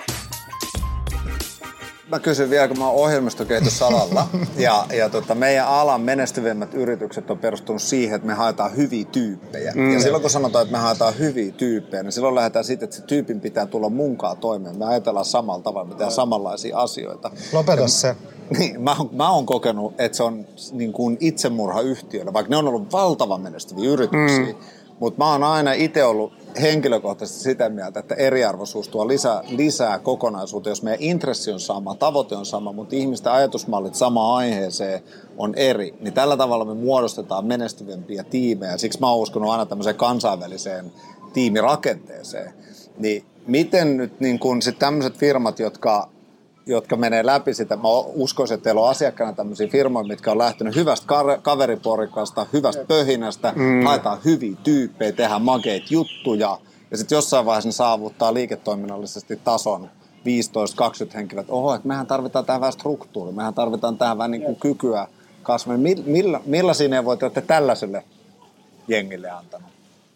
Mä kysyn vielä, kun mä oon ohjelmistokehitysalalla ja, ja tota, meidän alan menestyvimmät yritykset on perustunut siihen, että me haetaan hyviä tyyppejä. Mm. Ja silloin kun sanotaan, että me haetaan hyviä tyyppejä, niin silloin lähdetään siitä, että se tyypin pitää tulla munkaan toimeen. Me ajatellaan samalla tavalla, me tehdään samanlaisia asioita. Lopeta se. Niin, mä, mä oon kokenut, että se on niin kuin itsemurha yhtiöillä, vaikka ne on ollut valtavan menestyviä yrityksiä. Mm. Mutta mä oon aina itse ollut henkilökohtaisesti sitä mieltä, että eriarvoisuus tuo lisää, lisää kokonaisuutta. Jos meidän intressi on sama, tavoite on sama, mutta ihmisten ajatusmallit samaan aiheeseen on eri, niin tällä tavalla me muodostetaan menestyvämpiä tiimejä. Siksi mä oon uskonut aina tämmöiseen kansainväliseen tiimirakenteeseen. Niin miten nyt niin kun sit tämmöiset firmat, jotka... jotka menee läpi sitä. Mä uskoisin, että teillä on asiakkaana tämmöisiä firmoja, mitkä on lähtenyt hyvästä kaveriporikasta, hyvästä pöhinästä, mm. haetaan hyviä tyyppejä, tehdään makeita juttuja, ja sitten jossain vaiheessa ne saavuttaa liiketoiminnallisesti tason viisitoista kaksikymmentä henkilöä. Oho, että mehän tarvitaan tähän vähän struktuuria, mehän tarvitaan tähän vähän niin kuin kykyä kasvaa. Milla, millaisia neuvoja te olette tällaiselle jengille antanut?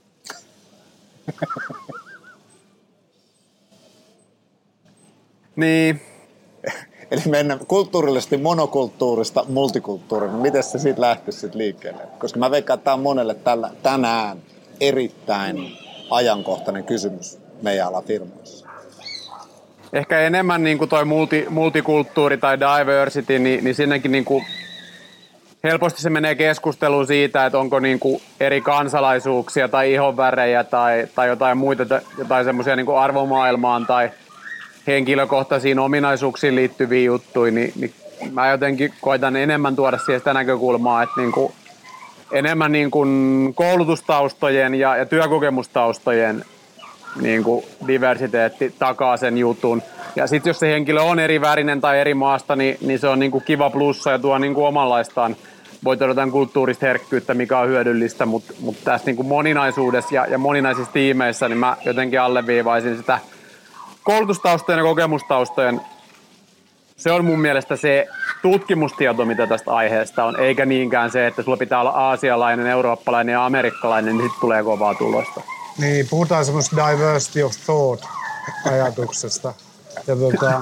Niin. Eli mennään kulttuurillisesti monokulttuurista multikulttuuriin. Miten se siitä lähtisi sit liikkeelle? Koska mä veikkaan, että tämä on monelle tällä, tänään erittäin ajankohtainen kysymys meidän alan firmoissa. Ehkä enemmän niin kuin toi multi, multikulttuuri tai diversity, niin, niin sinnekin niin kuin helposti se menee keskusteluun siitä, että onko niin kuin eri kansalaisuuksia tai ihonvärejä tai, tai jotain muita, jotain semmoisia niin kuin arvomaailmaan tai henkilökohtaisiin ominaisuuksiin liittyviä juttuja, niin, niin mä jotenkin koitan enemmän tuoda siihen sitä näkökulmaa, että niin kuin enemmän niin kuin koulutustaustojen ja, ja työkokemustaustojen niin kuin diversiteetti takaa sen jutun. Ja sitten jos se henkilö on eri värinen tai eri maasta, niin, niin se on niin kuin kiva plussa ja tuo niin kuin omanlaistaan. Voi todeta kulttuurista herkkyyttä, mikä on hyödyllistä, mutta, mutta tässä niin kuin moninaisuudessa ja, ja moninaisissa tiimeissä niin mä jotenkin alleviivaisin sitä koulutustaustojen ja kokemustaustojen. Se on mun mielestä se tutkimustieto, mitä tästä aiheesta on, eikä niinkään se, että sulla pitää olla aasialainen, eurooppalainen ja amerikkalainen, niin sitten tulee kovaa tulosta. Niin, puhutaan semmoista diversity of thought-ajatuksesta. Ja tota,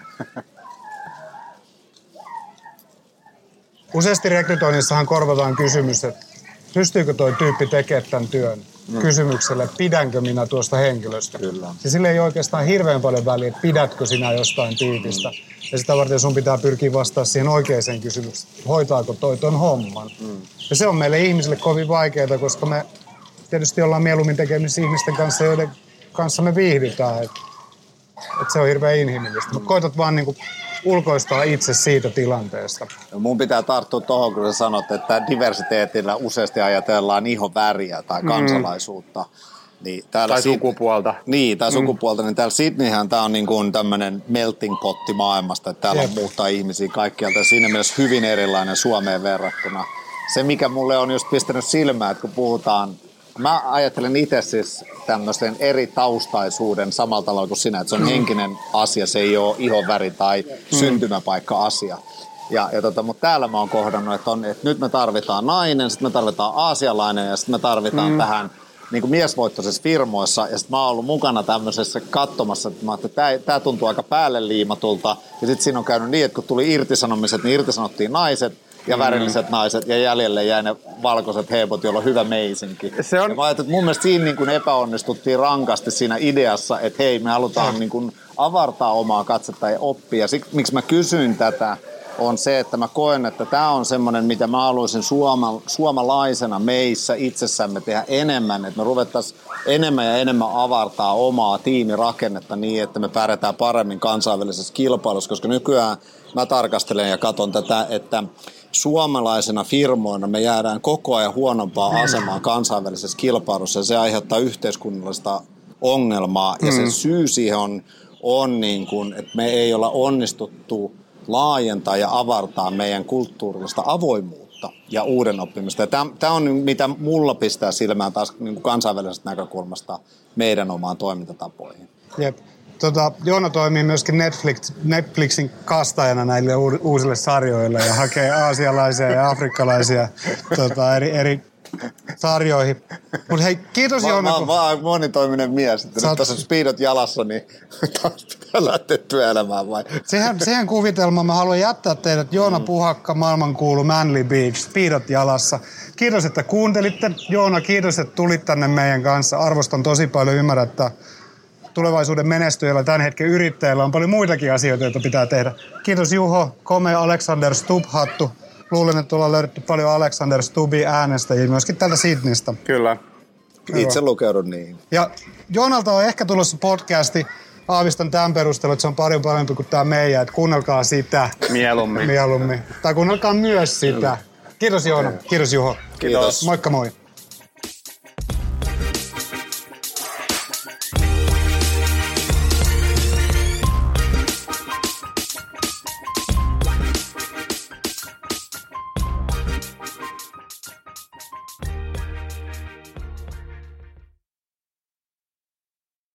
useasti rekrytoinnissahan korvataan kysymys, että pystyykö toi tyyppi tekemään tämän työn mm. kysymykselle, pidänkö minä tuosta henkilöstä. Kyllä. Ja sille ei oikeastaan hirveän paljon väliä, että pidätkö sinä jostain tyypistä. Mm. Ja sitä varten sun pitää pyrkiä vastaamaan siihen oikeaan kysymykseen, hoitaako toi ton homman. Mm. Ja se on meille ihmisille kovin vaikeaa, koska me tietysti ollaan mieluummin tekemisissä ihmisten kanssa, joiden kanssa me viihdytään. Että et se on hirveän inhimillistä. Mm. Mutta koitat vaan niinku ulkoistaa itse siitä tilanteesta. Mun pitää tarttua tuohon, kun sä sanot, että diversiteetillä useasti ajatellaan ihonväriä tai kansalaisuutta. Mm. Niin täällä tai sukupuolta. Sit, niin, tai sukupuolta. Mm. Niin täällä Sydneyhän tää on niin kuin tämmönen melting potti maailmasta, että täällä Jep. on muuttaa ihmisiä kaikkialta. Siinä mielessä hyvin erilainen Suomeen verrattuna. Se, mikä mulle on just pistänyt silmään, että kun puhutaan, mä ajattelen itse siis tämmöisen eri taustaisuuden samalla tavalla kuin sinä, että se on henkinen asia, se ei ole ihonväri tai mm. syntymäpaikka-asia. Ja, ja tota, mutta täällä mä oon kohdannut, että, on, että nyt me tarvitaan nainen, sitten me tarvitaan aasialainen ja sitten me tarvitaan mm. tähän niin kuin miesvoittoisissa firmoissa. Ja sitten mä oon ollut mukana tämmöisessä katsomassa, että mä että tämä tuntuu aika päälle liimatulta. Ja sitten siinä on käynyt niin, että kun tuli irtisanomiset, niin irtisanottiin naiset ja mm. värilliset naiset ja jäljelle jäi ne valkoiset heipot, joilla on hyvä meisinki. Se on... Ja mä ajattelin, että mun mielestä siinä niin kuin epäonnistuttiin rankasti siinä ideassa, että hei, me halutaan niin kuin avartaa omaa katsetta ja oppia. Siksi miksi mä kysyin tätä, on se, että mä koen, että tämä on semmoinen, mitä mä haluaisin suoma, suomalaisena meissä itsessämme tehdä enemmän, että me ruvettaisiin enemmän ja enemmän avartaa omaa tiimirakennetta niin, että me pärjätään paremmin kansainvälisessä kilpailussa, koska nykyään mä tarkastelen ja katson tätä, että suomalaisena firmoina me jäädään koko ajan huonompaan asemaan kansainvälisessä kilpailussa ja se aiheuttaa yhteiskunnallista ongelmaa ja se syy siihen on, on niin kuin, että me ei olla onnistuttu laajentaa ja avartaa meidän kulttuurillista avoimuutta. luovuutta ja uuden oppimista. Tämä on, mitä mulla pistää silmään taas niin kuin kansainvälisestä näkökulmasta meidän omaan toimintatapoihin. Jep. Tota, Joona toimii myöskin Netflix, Netflixin kastajana näille uusille sarjoille ja hakee aasialaisia ja afrikkalaisia tota, eri, eri sarjoihin. Mut hei, kiitos mä, Joona. Mä oon vaan monitoiminen mies, että nyt tässä on speedot jalassa, niin taas pitää lähteä työelämään vai? Sehän, sehän kuvitelma, mä haluan jättää teidät Joona mm. Puhakka, maailmankuulu Manly Beach, speedot jalassa. Kiitos, että kuuntelitte. Joona, kiitos, että tulit tänne meidän kanssa. Arvostan tosi paljon, ymmärrän, että tulevaisuuden menestyjällä, tämän hetken yrittäjällä on paljon muitakin asioita, joita pitää tehdä. Kiitos Juho, komea Alexander Stubb-hattu. Luulen, että ollaan löydetty paljon Alexander Stubbin äänestäjiä myöskin täältä Sydneystä. Kyllä. Itse lukeudun niihin. Ja Joonalta on ehkä tulossa podcasti. Aavistan tämän perusteella, että se on paljon parempi kuin tämä meidän. Että kuunnelkaa sitä. Mieluummin. Mieluummin. Tai kuunnelkaa myös sitä. Kiitos Joona. Kiitos Juho. Kiitos. Moikka moi.